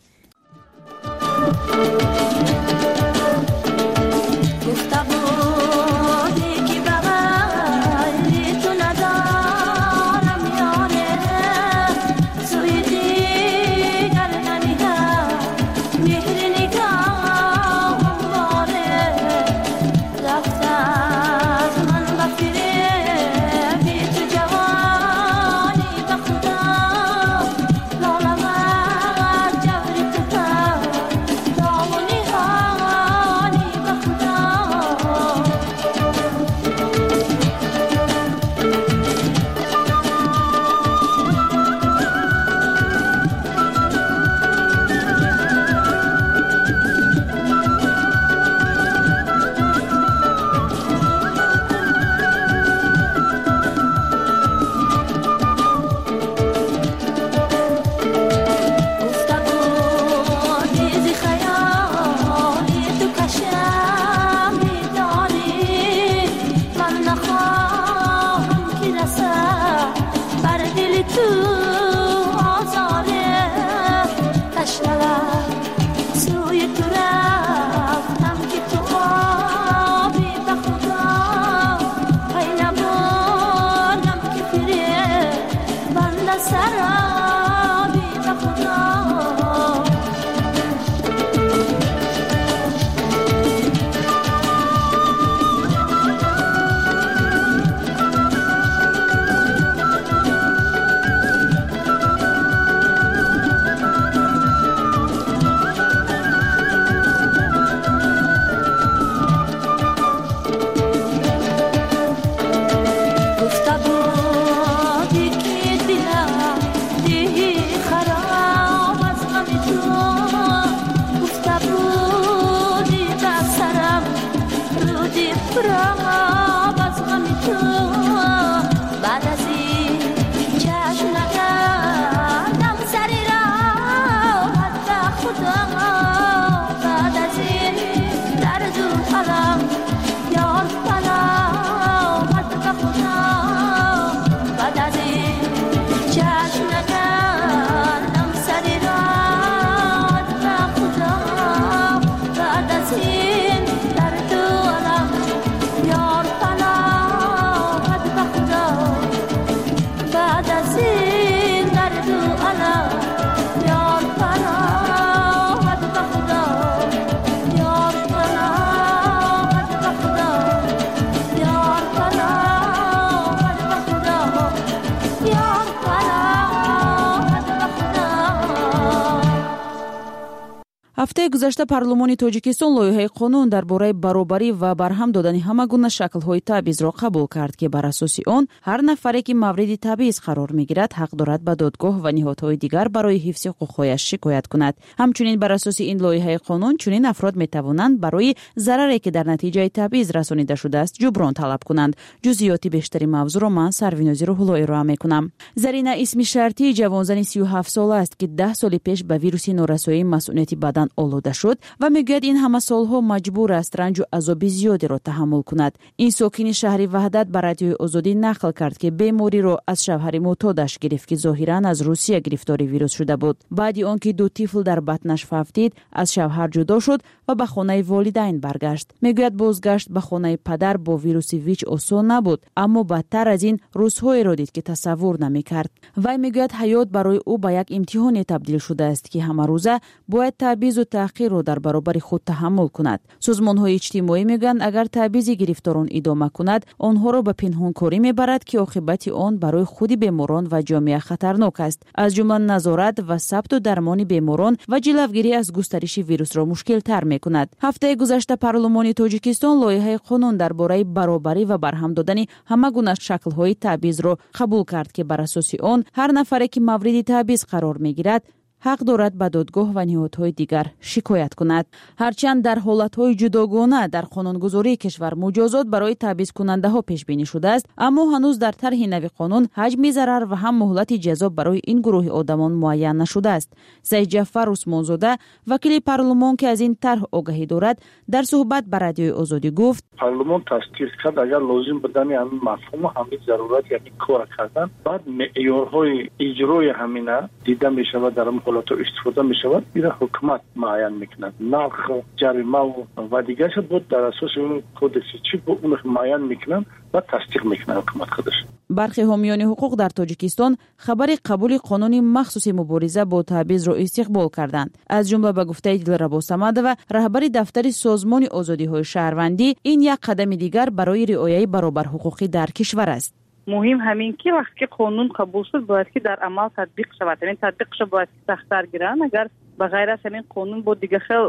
ҳафтаи гузашта парлумони тоҷикистон лоиҳаи қонун дар бораи баробарӣ ва барҳам додани ҳама гуна шаклҳои табъизро қабул кард ки бар асоси он ҳар нафаре ки мавриди табъиз қарор мегирад ҳақ дорад ба додгоҳ ва ниҳодҳои дигар барои ҳифзи ҳуқуқҳояш шикоят кунад. ҳамчунин бар асоси ин лоиҳаи қонун чунин афрод метавонанд барои зараре ки дар натиҷаи табъиз расонида шудааст ҷуброн талаб кунанд. ҷузъиёти бештари мавзӯъро ман Сарвинози Рӯҳулло ироа мекунам. Зарина исми шартии ҷавонзани 37 сола аст ки 10 соли пеш ба вируси норасоии масъунияти бадан олода шуд ва мегӯяд ин ҳама солҳо маҷбур аст ранҷу азоби зиёдеро таҳаммул кунад. Ин сокини шаҳри Ваҳдат ба радиои Озодӣ нақл кард ки бемориро аз шавҳари муътодаш гирифт ки зоҳиран аз Русия гирифтори вирус шуда буд. баъди он ки 2 тифл дар батнаш фавтид, аз шавҳар ҷудо шуд ва ба хонаи волидайн баргашт. мегӯяд бозгашт ба хонаи падар бо вируси ВИЧ осон набуд, аммо бадтар аз ин рӯзҳоеро дид ки тасаввур намекард. вай мегӯяд ҳаёт барои ӯ ба як имтиҳоне табдил шудааст ки ҳамарӯза бояд табъизу таҳқирро дар баробари худ таҳаммул кунад. созмонҳои иҷтимоӣ мегӯянд агар табъизи гирифторон идома кунад, онҳоро ба пинҳонкорӣ мебарад ки оқибати он барои худи беморон ва ҷомеа хатарнок аст. аз ҷумла назорат ва сабту дармони беморон ва ҷилавгирӣ аз густариши вирусро мушкилтар мекунад. ҳафтаи гузашта парлумони тоҷикистон лоиҳаи қонун дар бораи баробарӣ ва барҳам додани ҳама гуна шаклҳои табъизро қабул кард ки бар асоси он ҳар нафаре ки мавриди табъиз қарор мегирад ҳақ дорад ба додгоҳ ва ниҳодҳои дигар шикоят кунад. ҳарчанд дар ҳолатҳои ҷудогона дар қонунгузории кишвар муҷозот барои табъизкунандаҳо пешбинӣ шудааст, аммо ҳанӯз дар тарҳи нави қонун ҳаҷми зарар ва ҳам муҳлати ҷазо барои ин гурӯҳи одамон муайян нашудааст. Саидҷафар Усмонзода, вакили парлумон ки аз ин тарҳ огаҳӣ дорад, дар суҳбат ба радиои Озодӣ гуфт: парлумон тасдиқ кард агар лозим будани ҳамин мафҳум ҳамин зарурат яъни кор кардан баъд меъёрҳои иҷрои ҳамина дида мешавад дар ҳолато истифода мешавад, ира ҳукумат муайян мекунад. нарх, ҷарима ва дигарша буд дар асоси он кодекси чӣ бо он муайян мекунад ва тасдиқ мекунад ҳукумат худаш. бархи ҳомиёни ҳуқуқ дар Тоҷикистон хабари қабули қонуни махсуси мубориза бо табъизро истиқбол карданд. аз ҷумла ба гуфтаи Дилрабо Самадова, раҳбари дафтари созмони озодиҳои шаҳрвандӣ, ин як қадами дигар барои риояи баробарҳуқуқӣ дар кишвар аст. مهم همین که وقتی قانون قبول شد باید که در عمل تطبیق شود. این تطبیقش باید که سخت‌تر گیرن. اگر به غیر از همین قانون بود دیگه خیلی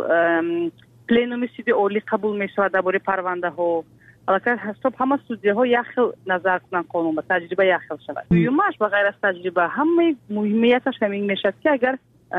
پلنوم سیدی اولی قبول میشود درباره پرونده ها. البته حساب همه سودیه ها یک خیل نظر کنن قانون به تجربه یک خیل شود. دومش به غیر از تجربه همه مهمیتش همین میشد که اگر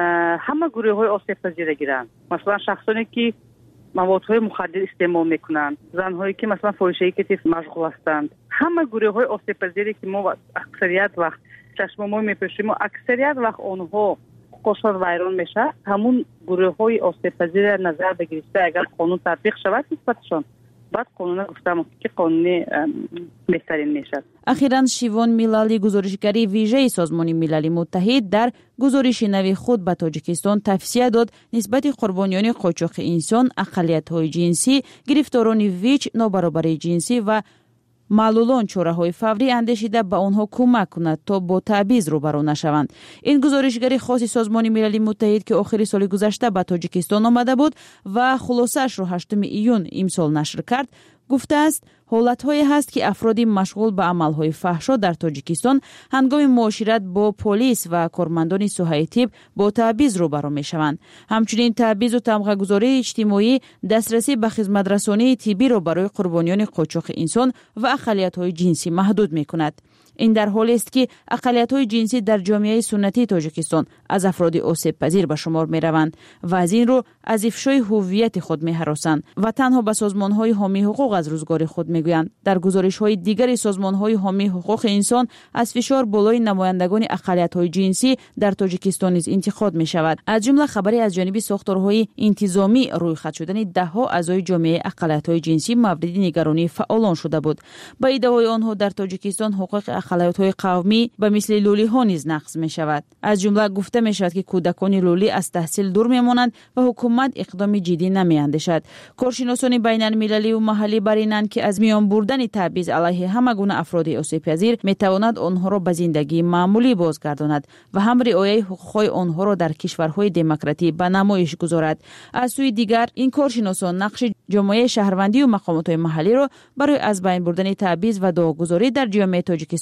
همه گروه های آسیب پذیر گیرن. مثلا شخصانی که موادهای مخدر استعمال میکنند، زنهایی که مثلا فروشی کتیف مشغول هستند، همه گروه های آسیب پذیری که ما اکثریت وقت چشممو میپوشیم و اکثریت وقت اونها قشر ویران میشه، همون گروه های آسیب پذیر نظر بگیرید اگر قانون تطبیق شود نسبتشون بعد قانون گفتم که قانونی بهترین میشه. اخیراً شیوان میلالی گزارشگری ویژه سازمان ملل متحد در گزارش نوی خود به تاجیکستان توصیه داد نسبت قربانیان قاچاق انسان، اقلیت‌های جنسی، گرفتاران ویچ، نابرابری جنسی و معلولان چاره‌های فوری اندیشیده به آنها کمک کند تا با تبعیض روبرو نشوند. این گزارشگری خاص سازمان ملل متحد که آخر سال گذشته به تاجیکستان آمده بود و خلاصه‌اش را 8 ایون امسال نشر کرد، گفته است حالت‌هایی هست که افرادی مشغول به عمل‌های فحشا در تاجیکستان هنگام معاشرت با پلیس و کارمندان صحه طب با تبعیض روبرو می‌شوند. همچنین تبعیض و تمغه‌گذاری اجتماعی دسترسی به خدمت‌رسانی طبی را برای قربانیان قاچاق انسان و اقلیت‌های جنسی محدود می‌کند. این در حالی است که اقلیت‌های جنسی در جامعه سنتی تاجیکستان از افراد آسیب پذیر به شمار می‌روند و از این رو از افشای هویت خود می‌هراسند و تنها به سازمان‌های حامی حقوق از روزگار خود می‌گویند. در گزارش‌های دیگر سازمان‌های حامی حقوق انسان از فشار بالای نمایندگان اقلیت‌های جنسی در تاجیکستان نیز انتقاد می‌شود. از جمله خبری از جانب ساختارهای انتظامی رویخواد شدن ده‌ها اعضای جامعه اقلیت‌های جنسی مورد نگرانی فعالان شده بود. با ادعای آنها در تاجیکستان حقوق اقلیت‌های قومی به مثل لولی‌ها نیز نقض می‌شود. از جمله گفته می‌شود که کودکان لولی از تحصیل دور می‌مانند و حکومت اقدام جدی نمی‌اندیشد. کارشناسان بین‌المللی و محلی برینند که از میان بردن تبعیض علیه همه گونه افراد آسیب‌پذیر می‌تواند آنها را به زندگی معمولی بازگرداند و هم رعایت حقوق‌های آنها را در کشورهای دموکراتی به نمایش گذارد. از سوی دیگر این کارشناسان نقش جامعه شهروندی و مقامات محلی را برای از بین بردن تبعیض و داغ‌گذاری در جامعه تاجیکستان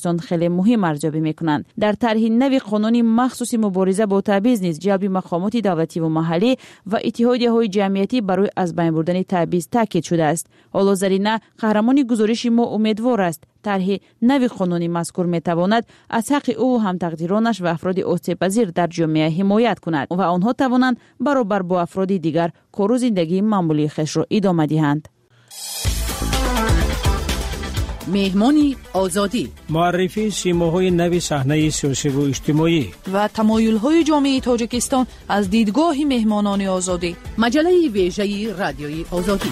توجیکستان خیلی مهم ارزیابی میکنند. در طرح نوی قانون مخصوص مبارزه با تبعیض نیز جلب مقامات دولتی و محلی و اتحادیه‌های جمعیتی برای از بین بردن تبعیض تاکید شده است. حالا قهرمان گزارش ما امیدوار است طرح نوی قانونی مذکور میتواند از حق او و هم تقدیرانش و افراد آسیب‌پذیر در جامعه حمایت کند و آنها توانند برابر با افراد دیگر کار و زندگی معمولی خود را ادامه دهند. مهمانی آزادی، معرفی سیماهای نوی صحنه سیاسی و اجتماعی و تمایل‌های جامعه تاجیکستان از دیدگاه مهمانان آزادی. مجله ویژه رادیوی آزادی.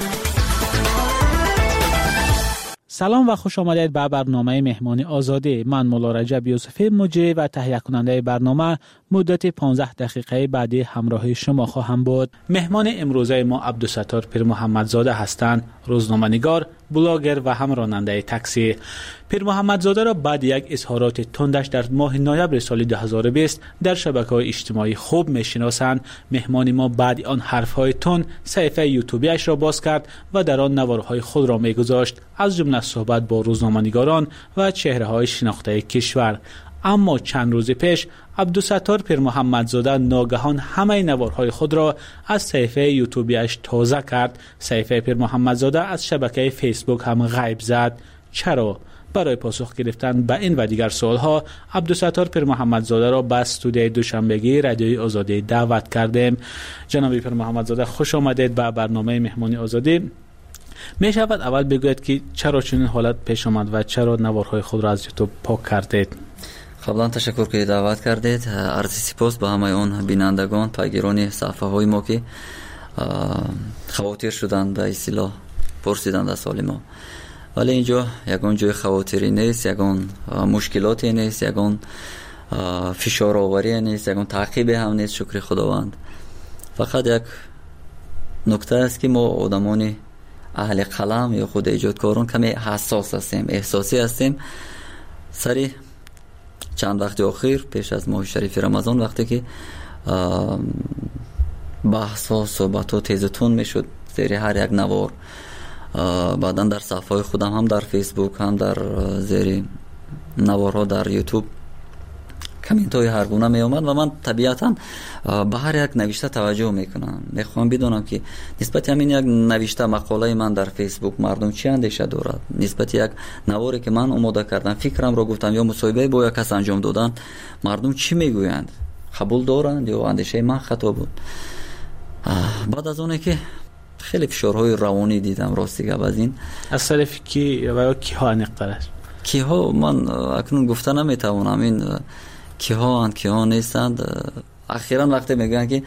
سلام و خوش آمدید به برنامه مهمانی آزادی. من مولا رجب یوسفی مجری و تهیه کننده برنامه مدت 15 دقیقه بعدی همراه شما خواهم بود. مهمان امروزه ما عبدالستار پیر محمدزاده هستند، روزنامه‌نگار، بلاگر و هم راننده تاکسی. پیر محمدزاده را بعد یک اظهارات تندش در ماه نوامبر سال 2020 در شبکه‌های اجتماعی خوب می‌شناسند. مهمان ما بعد آن حرف‌های تند صفحه یوتیوبیش را باز کرد و در آن نوارهای خود را می‌گذاشت، از جمله صحبت با روزنامه‌نگاران و چهره‌های شناخته کشور. اما چند روز پیش عبدالستار پیر محمدزاده ناگهان همه نوارهای خود را از صفحه یوتیوبیش تازه کرد. صفحه پیر محمدزاده از شبکه فیسبوک هم غیب زد. چرا؟ برای پاسخ گرفتن به این و دیگر سوالها عبدالستار پیر محمدزاده را به استودیوی دوشنبگی رادیوی آزادی دعوت کردیم. جناب پیر محمدزاده خوش آمدید به برنامه مهمانی آزادی. می شود اول بگوید که چرا چنین حالت پیش آمد و چرا نوارهای خود را از یوتیوب پاک کردید؟ قبلا تشکر که دعوت کردید. عرض سپاس به همه اون بینندگان، پیگیران صفحه های ما که خواطر شدند به اصطلاح پرسیدند از سال ما. ولی اینجا یگان جای خواطری نیست، یگان مشکلاتی نیست، یگان فشار آوری نیست، یگان تعقیب هم نیست، شکر خداوند. فقط یک نکته است که ما آدمان اهل قلم یا خود ایجادکاران کمی حساس هستیم، احساسی هستیم. سری چند وقت اخیر پیش از ماه شریف رمضان وقتی که بحث ها صحبت ها تیزتون میشد زیر هر یک نوار، بعدا در صفحه خودم هم در فیسبوک هم در زیر نوارها در یوتیوب کامنت های هر گونه می اومد و من طبیعتا به هر یک نوشته توجه میکنم. میخوام بدونم که نسبت همین یک نوشته مقاله من در فیسبوک مردم چی اندیشه دارد، نسبت یک نواری که من آماده کردم فکرم را گفتم یا مصاحبه با یک کس انجام دادن مردم چی میگویند، قبول دارند یا اندیشه من خطا بود. بعد از اونه که خیلی فشارهای روانی دیدم راستی گپ از این از طرف کی و کی ها نقطه‌اش کی ها من اکنون گفتن نمیتوانم این کی ها نیستند. اخیراً وقتی میگن که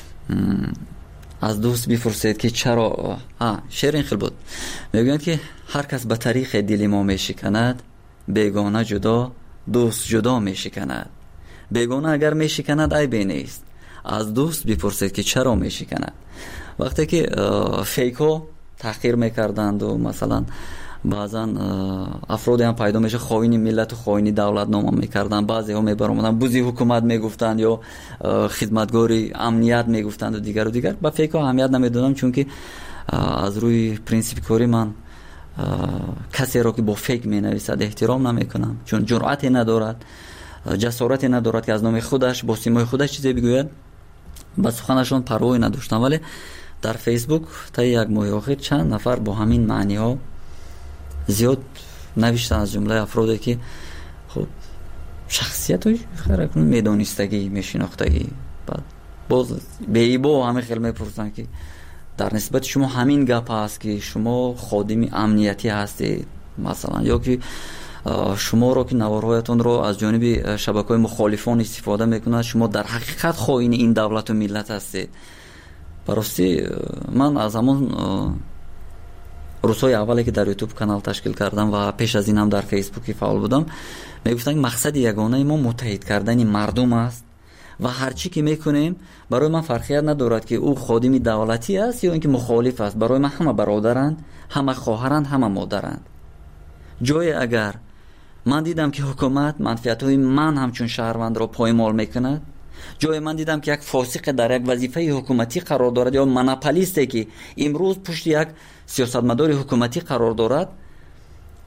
از دوست بپرسید که چرا شعر این خیلی بود، میگن که هر کس به طریق دل ما میشکند، بیگانه جدا دوست جدا میشکند. بیگانه اگر میشکند عیبی نیست، از دوست بپرسید که چرا میشکند. وقتی که فیکو تحقیر میکردند و مثلا بعضا افراد هم پیدا میشه خائن ملت و خائن دولت نام میکردن، بعضی ها میبرامدن بوزی حکومت میگفتند یا خدمتگاری امنیت میگفتند و دیگر با فیک ها اهمیت نمیدادم، چون که از روی پرینسیپ کاری من کسی را که با فیک مینویسد احترام نمیکنم، چون جرأتی ندارد، جسارتی ندارد که از نام خودش با سیمای خودش چیزی بگوید. با سخنشون پروایی نداشتم. ولی در فیسبوک تا یک ماه اخیر چند نفر با همین معنی ها زیاد نوشتن، از جمله افرادی که خب شخصیت های خیرکنون میدانستگی میشناختگی، بعد باز به ایبا همه خیلی میپرسن که در نسبت شما همین گپ هست که شما خادم امنیتی هستید مثلا، یا که شما رو که نوارهایتون رو از جانب شبکه‌های مخالفان استفاده میکنند، شما در حقیقت خائن این دولت و ملت هستید. براستی من از همون روزهای اولی که در یوتیوب کانال تشکیل کردم و پیش از این هم در فیسبوک فعال بودم میگفتن مقصد یگانه ما متحد کردن مردم است و هرچی که میکنیم برای من فرقیت ندارد که او خادم دولتی است یا اینکه مخالف است. برای من همه برادرند، همه خواهرند، همه مادرند. جای اگر من دیدم که حکومت منفعت‌های من همچون شهروند را پایمال میکند، جای من دیدم که یک فاسق در یک وظیفه حکومتی قرار دارد یا مناپولیستی که امروز پشت یک سیاستمدار حکومتی قرار دارد،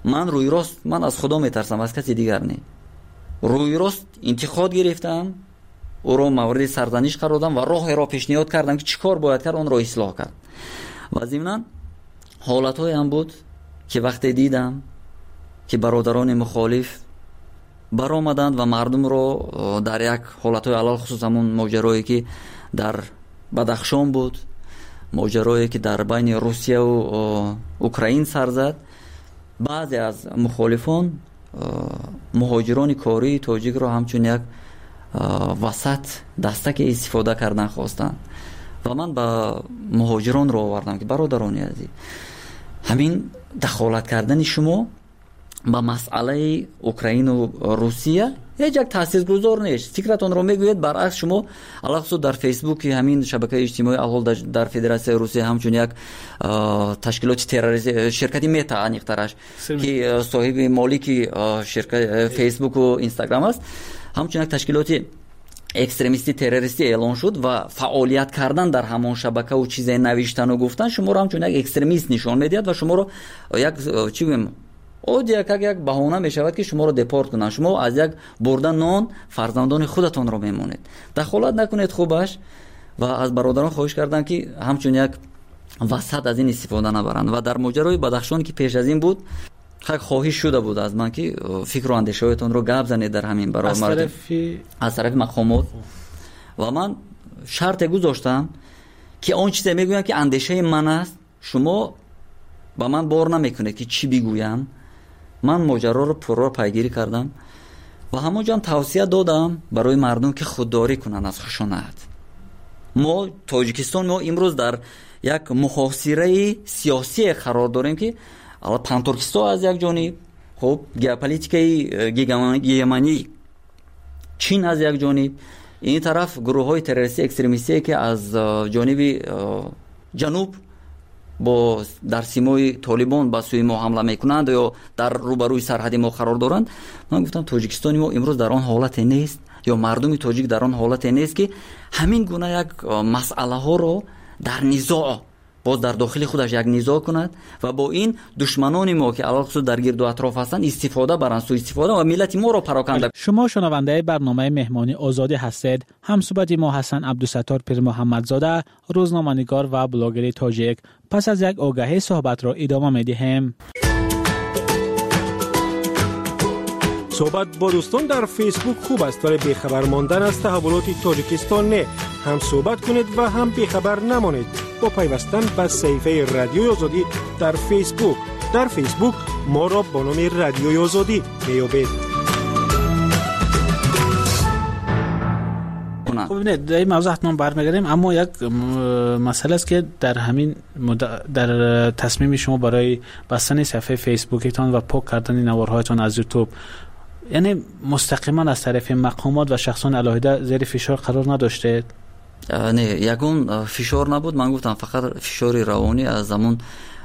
من روی راست من از خدا میترسم، از کسی دیگر نه. روی راست انتقاد گرفتم، او را مورد سرزنش قرار دادم و راه را پیشنهاد کردم که چیکار باید کرد اون را اصلاح کرد. و ضمناً حالت‌های هم بود که وقتی دیدم که برادران مخالف برآمدند و مردم رو در یک حالت‌های علل خصوص همون ماجرایی که در بدخشان بود، ماجرایی که در بین روسیه و اوکراین سر زد، بعضی از مخالفان مهاجران کاری تاجیک رو همچون یک وسط دستک استفاده کردن خواستند و من با مهاجران رو آوردم که برادران عزیز، همین دخالت کردن شما با مسئله اوکراین و روسیه یک تاثیرگذار نیست. فکرتون رو میگوید برعکس شما علاوه در فیسبوک همین شبکه اجتماعی الحال در فدراسیون روسیه همچون یک تشکیلات تروریستی شرکتی متا انیخترش که صاحب مالک شرکت فیسبوک و اینستاگرام است، همچون یک تشکیلات اکستریمیستی تروریستی اعلان شد و فعالیت کردن در همان شبکه و چیزای نوشتن و گفتن شما رو همچون یک اکستریمیست نشان میدهد و شما رو یک چی بگم یک بهانه می شود که شما رو دپورت کنن. شما از یک بردن نان فرزندان خودتان رو میمونید. دخالت نکنید خوبش. و از برادران خواهش کردن که همچون یک وسط از این استفاده نبرند. و در ماجرای بدخشان که پیش از این بود خواهش شده بود از من که فکر و اندیشه‌هایتان رو گپ زنید در همین برای از طرف مقامات. و من شرط گذاشتم که اون چیزی میگویم که اندیشه من است، شما با من بار نمیکنه که چی بگویم. من ماجرا رو پرو پیگیری کردم و همونجا توصیه دادم برای مردم که خودداری کنن از خشونت. ما تاجیکستان ما امروز در یک محاصره سیاسی قرار داریم که الان پانتورکیستان از یک جانب، خب ژئوپلیتیکای گیمانی چین از یک جانب، این طرف گروه‌های تروریستی اکستریمیستی که از جانب جنوب با در سیمای طالبان با سوی ما حمله میکنند یا در روبروی سرحدی ما قرار دارند. من گفتم تاجیکستان ما امروز در آن حالت نیست یا مردم تاجیک در آن حالت نیست که همین گونه یک مسئله ها رو در نزاع باز در داخل خودش یک نزاع کند و با این دشمنان ما که علاوه در گرد و اطراف هستند استفاده برند، سوء استفاده و ملت ما را پراکنده. شما شنونده برنامه مهمانی آزادی هستید. همصحبت ما حسن عبدالستار پیر محمدزاده، روزنامه‌نگار و بلاگر تاجیک. پس از یک آگهی صحبت را ادامه می‌دهیم. صحبت با دوستان در فیسبوک خوب است ولی بیخبر ماندن از تحولات تاجیکستان نه. هم صحبت کنید و هم بیخبر نمانید با پیوستن به صفحه رادیوی آزادی در فیسبوک. در فیسبوک ما را با نام رادیوی آزادی میابید. خب ببینید در این موضوع حتما برمیگردیم، اما یک مسئله است که در همین در تصمیم شما برای بستن صفحه فیسبوکتان و پاک کردن نوارهایتان از یوتیوب، یعنی مستقیما از طرف مقامات و شخصان علاهده زیر فشار قرار نداشته؟ نه، یگون فشار نبود. من گفتم فقط فشار روانی از همون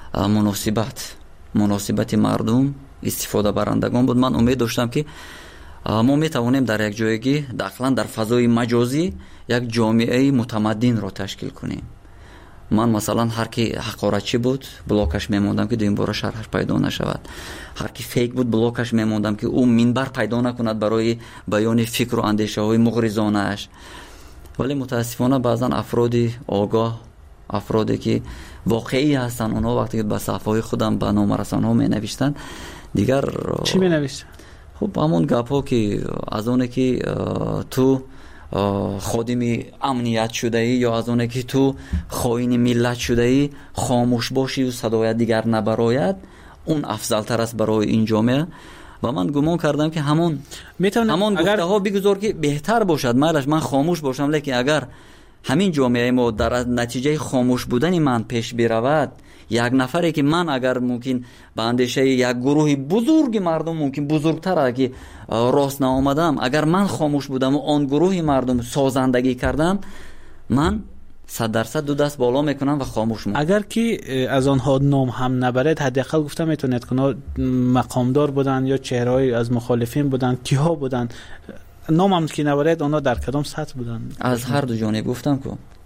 مناسبت مردم استفاده برندگان بود. من امید داشتم که ما میتوانیم در یک جایگی داخلا در فضای مجازی یک جامعه متمدن را تشکیل کنیم. من مثلا هر کی حقارتچی بود بلاکش میموندم که دویم بار شرحش پیدا نشود، هر کی فیک بود بلاکش میموندم که او منبر پیدا نکند برای بیان فکر و اندیشه های مغرضانه اش. ولی متاسفانه بعضا افرادی آگاه، افرادی که واقعی هستن، اونها وقتی که به صفحه خودم به نامرسان ها می نوشتن دیگر چی می نوشتن؟ خب همون گپ ها که از اونه که تو خادم امنیت شده ای یا از اونه که تو خائن ملت شده ای خاموش باشی و صدایت دیگر نبراید، اون افضل تر است برای این جامعه. و من گمان کردم که همون گفته ها بگذار که بهتر باشد، من خاموش باشم، لیکن اگر همین جامعه ما در نتیجه خاموش بودن من پیش برود، یک نفری که من اگر ممکن به اندیشه یک گروه بزرگ مردم ممکن بزرگتر که راست نآمدم، اگر من خاموش بودم و آن گروه مردم سازندگی کردم، من 100% دو دست بالا میکنم و خاموش میکنم. اگر که از آنها نام هم نبرد، حداقل گفتم میتونید که مقامدار بودن یا چهره‌ای از مخالفین بودن، کیها بودن، نام هم که نبرد آنها در کدام سطح بودن؟ از هر دو جانب گفتم که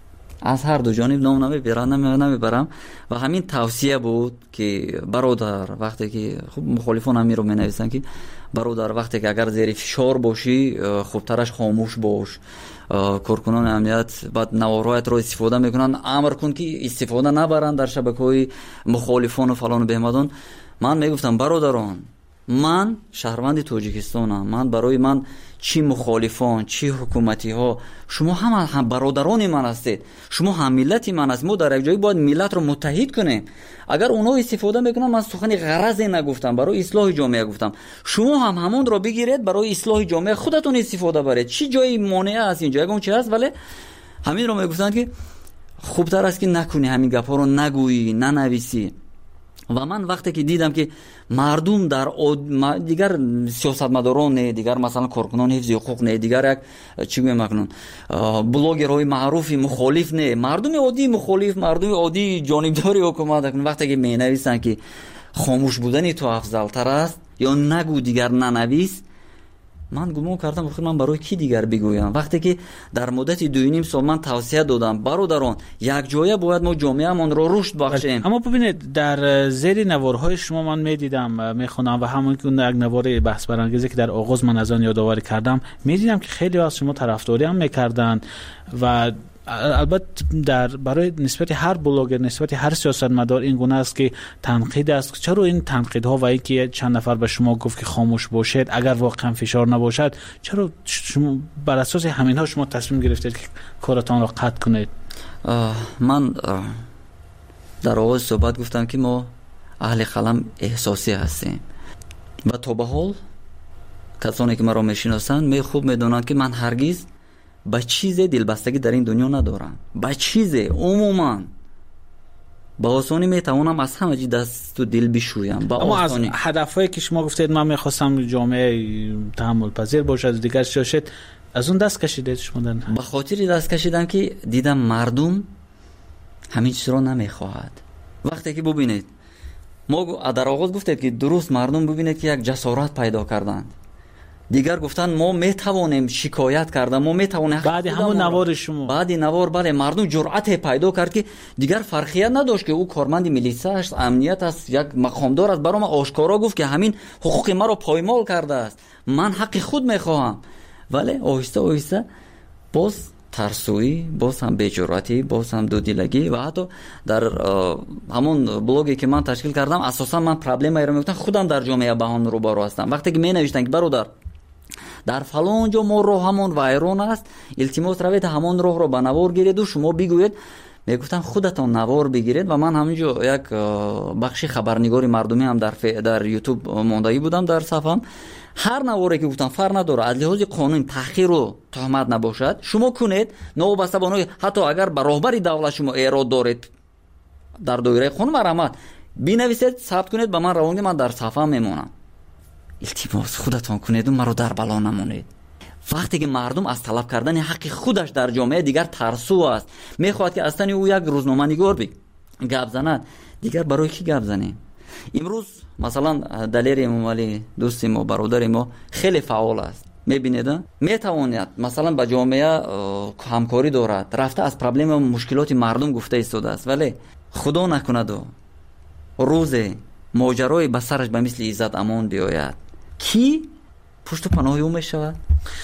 از هر دو جانب نام نمیبرم و همین توصیه بود که برادر وقتی که خب مخالفان همین رو می نویسن که برادر وقتی که اگر زیر فشار باشی خوبترش خاموش باش. کارکنان امنیت بعد نوارهایت رو استفاده میکنن، امر کن که استفاده نبرن در شبکه‌های مخالفان و فلان و بهمدان. من میگفتم برادران، من شهروند تاجیکستانم، من برای من چی مخالفان چی حکومتی ها شما هم برادران من هستید، شما هم ملت من هستید. ما در یک جایی باید ملت رو متحد کنیم. اگر اونها استفاده میکنن، من سخن غرضی نگفتم، برای اصلاح جامعه گفتم، شما هم همون رو بگیرید برای اصلاح جامعه خودتون استفاده برید. چی جایی مانع است اینجا اون چی هست؟ ولی همین رو میگفتن که خوبتر است که نکنی، همین گپا رو نگویی ننویسی. و من وقتی که دیدم که مردم در دیگر سیاستمداران نه، دیگر مثلا کارکنان حفظ حقوق نه، دیگر یک چی میگن بلاگرهای معروفی مخالف نه، مردم عادی مخالف، مردم عادی جانبداری حکومت، وقتی که مینویسن که خاموش بودن تو افضل تر است یا نگو دیگر ننویس، من گمان کردم خود من برای کی دیگر بگویم؟ وقتی که در مدت 2.5 سال من توصیه دادم برادران یک جایه باید ما جامعه‌مون رو رشد بخشیم. اما ببینید در زیر نوارهای شما من میدیدم میخونم و همون که یک نوار بحث برانگیزی که در آغاز من از آن یادآوری کردم، میدیدم که خیلی از شما طرفداری هم میکردن و البته در برای نسبت هر بلاگر، نسبت هر سیاستمدار این گونه است که تنقید است. چرا این تنقیدها و اینکه چند نفر به شما گفت که خاموش باشید اگر واقعا فشار نباشد، چرا شما بر اساس همینها شما تصمیم گرفتید که کارتان را قطع کنید؟ من در آغاز صحبت گفتم که ما اهل قلم احساسی هستیم و تا به حال کسانی که مرا میشناسند می خوب میدونند که من هرگز با چیز دلبستگی در این دنیا ندارم. با چیز عموما با آسانی میتوانم از همه چیز دست و دل بشویم. اما از هدفهایی که شما گفتید من میخواستم جامعه تحمل پذیر باشد دیگر شاشد، از اون دست کشیدید شما؟ به خاطر دست کشیدم که دیدم مردم همین چیز رو نمیخواهد. وقتی که ببینید ما در آغاز گفتید که درست مردم ببینید که یک جسارت پیدا کردند، دیگر گفتن ما میتوانیم شکایت کردن، ما میتوانیم. بعد همون نوار شما، بعد نوار بله مردم جرأت پیدا کرد که دیگر فرقیت نداشت که او کارمند میلیسا است، امنیت است، یک مقامدار است، برام آشکارا گفت که همین حقوق ما رو پایمال کرده است، من حق خود میخواهم. ولی آهسته آهسته باز ترسویی، باز هم بی‌جرأتی، باز هم دودیلگی و حتی در همون بلوگی که من تشکیل کردم اساسا من پرابلمی رو میگفتم خودم در جامعه با هم روبرو هستم. وقتی که می نوشتن که برادر در فلان جا ما راه همون وایرون است، التماس روید همون راه رو به نوار گیرید و شما بگوید. میگفتم خودتان نوار بگیرید و من همینجا یک بخشی خبرنگاری مردمی هم در یوتیوب ماندگی بودم در صفحم. هر نواری که گفتم فرق نداره، از لحاظ قانون تحقیر و تهمت نباشد شما کنید، نوبسته بانوی حتی اگر به راهبری دولت شما ایراد دارید در دایره قانون مرحمت بنویسید ثبت کنید به من روانید، من در صفحه میمونم. التماس خودتان کنید و مرا در بلا نمونید. وقتی که مردم از طلب کردن حق خودش در جامعه دیگر ترسو است، میخواد که اصلا او یک روزنامه نگار گپ زند، دیگر برای کی گپ زنیم؟ امروز مثلا دلیر امامعلی دوست ما برادر ما خیلی فعال است، میبینید میتواند مثلا با جامعه همکاری دارد، رفته از پرابلم و مشکلات مردم گفته ایستاده است، ولی خدا نکند و روز ماجرای به سرش به مثل عزت امان بیاید کی پشت و پناه او میشود؟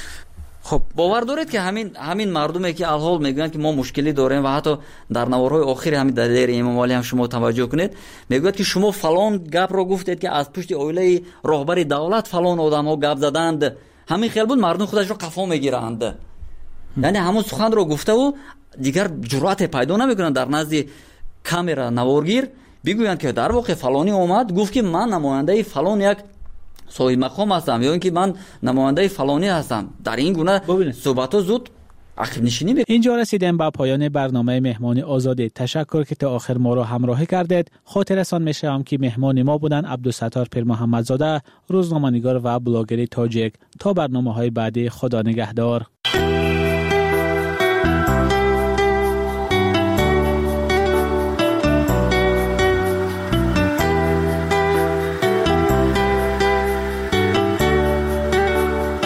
خب باور دارید که همین مردمی که الحال میگن که ما مشکلی داریم و حتی در نوارهای آخر همین دلیر امامعلی هم شما توجه کنید میگوید که شما فلان گپ رو گفتید که از پشت اویله راهبر دولت فلان آدم ها گپ زدند، همین خیال بود مردم خودش رو قفا میگیرند. یعنی همون سخن رو گفته و دیگر جرأت پیدا نمیکنن در نزد کامera نوارگیر بگویند که در واقع فلانی اومد گفت که من نماینده فلان یک صاحب مقام هستم یا اینکه من نماینده فلانی هستم. در این گونه صحبت‌ها زود عقب نشینی می‌کنه. اینجا رسیدیم به پایان برنامه مهمانی آزاده. تشکر که تا آخر ما را همراهی کردید. خاطررسان می‌شوم که مهمان ما بودن عبدالستار پیر محمدزاده، روزنامه‌نگار و بلاگر تاجیک. تا برنامه‌های بعدی، خدا نگهدار.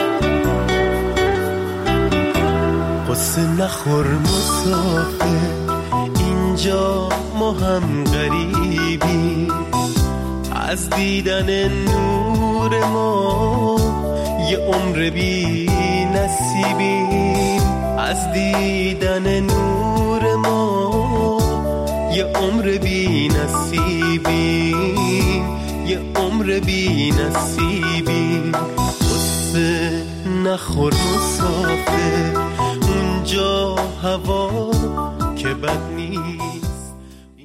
نخور مسافر ما هم غریبیم، از دیدن نور ما یه عمر بی نصیبیم، از دیدن نور ما یه عمر بی نصیبیم، یه عمر بی نصیبیم. قصه نخور مسافر، اونجا هوا که بد نیست.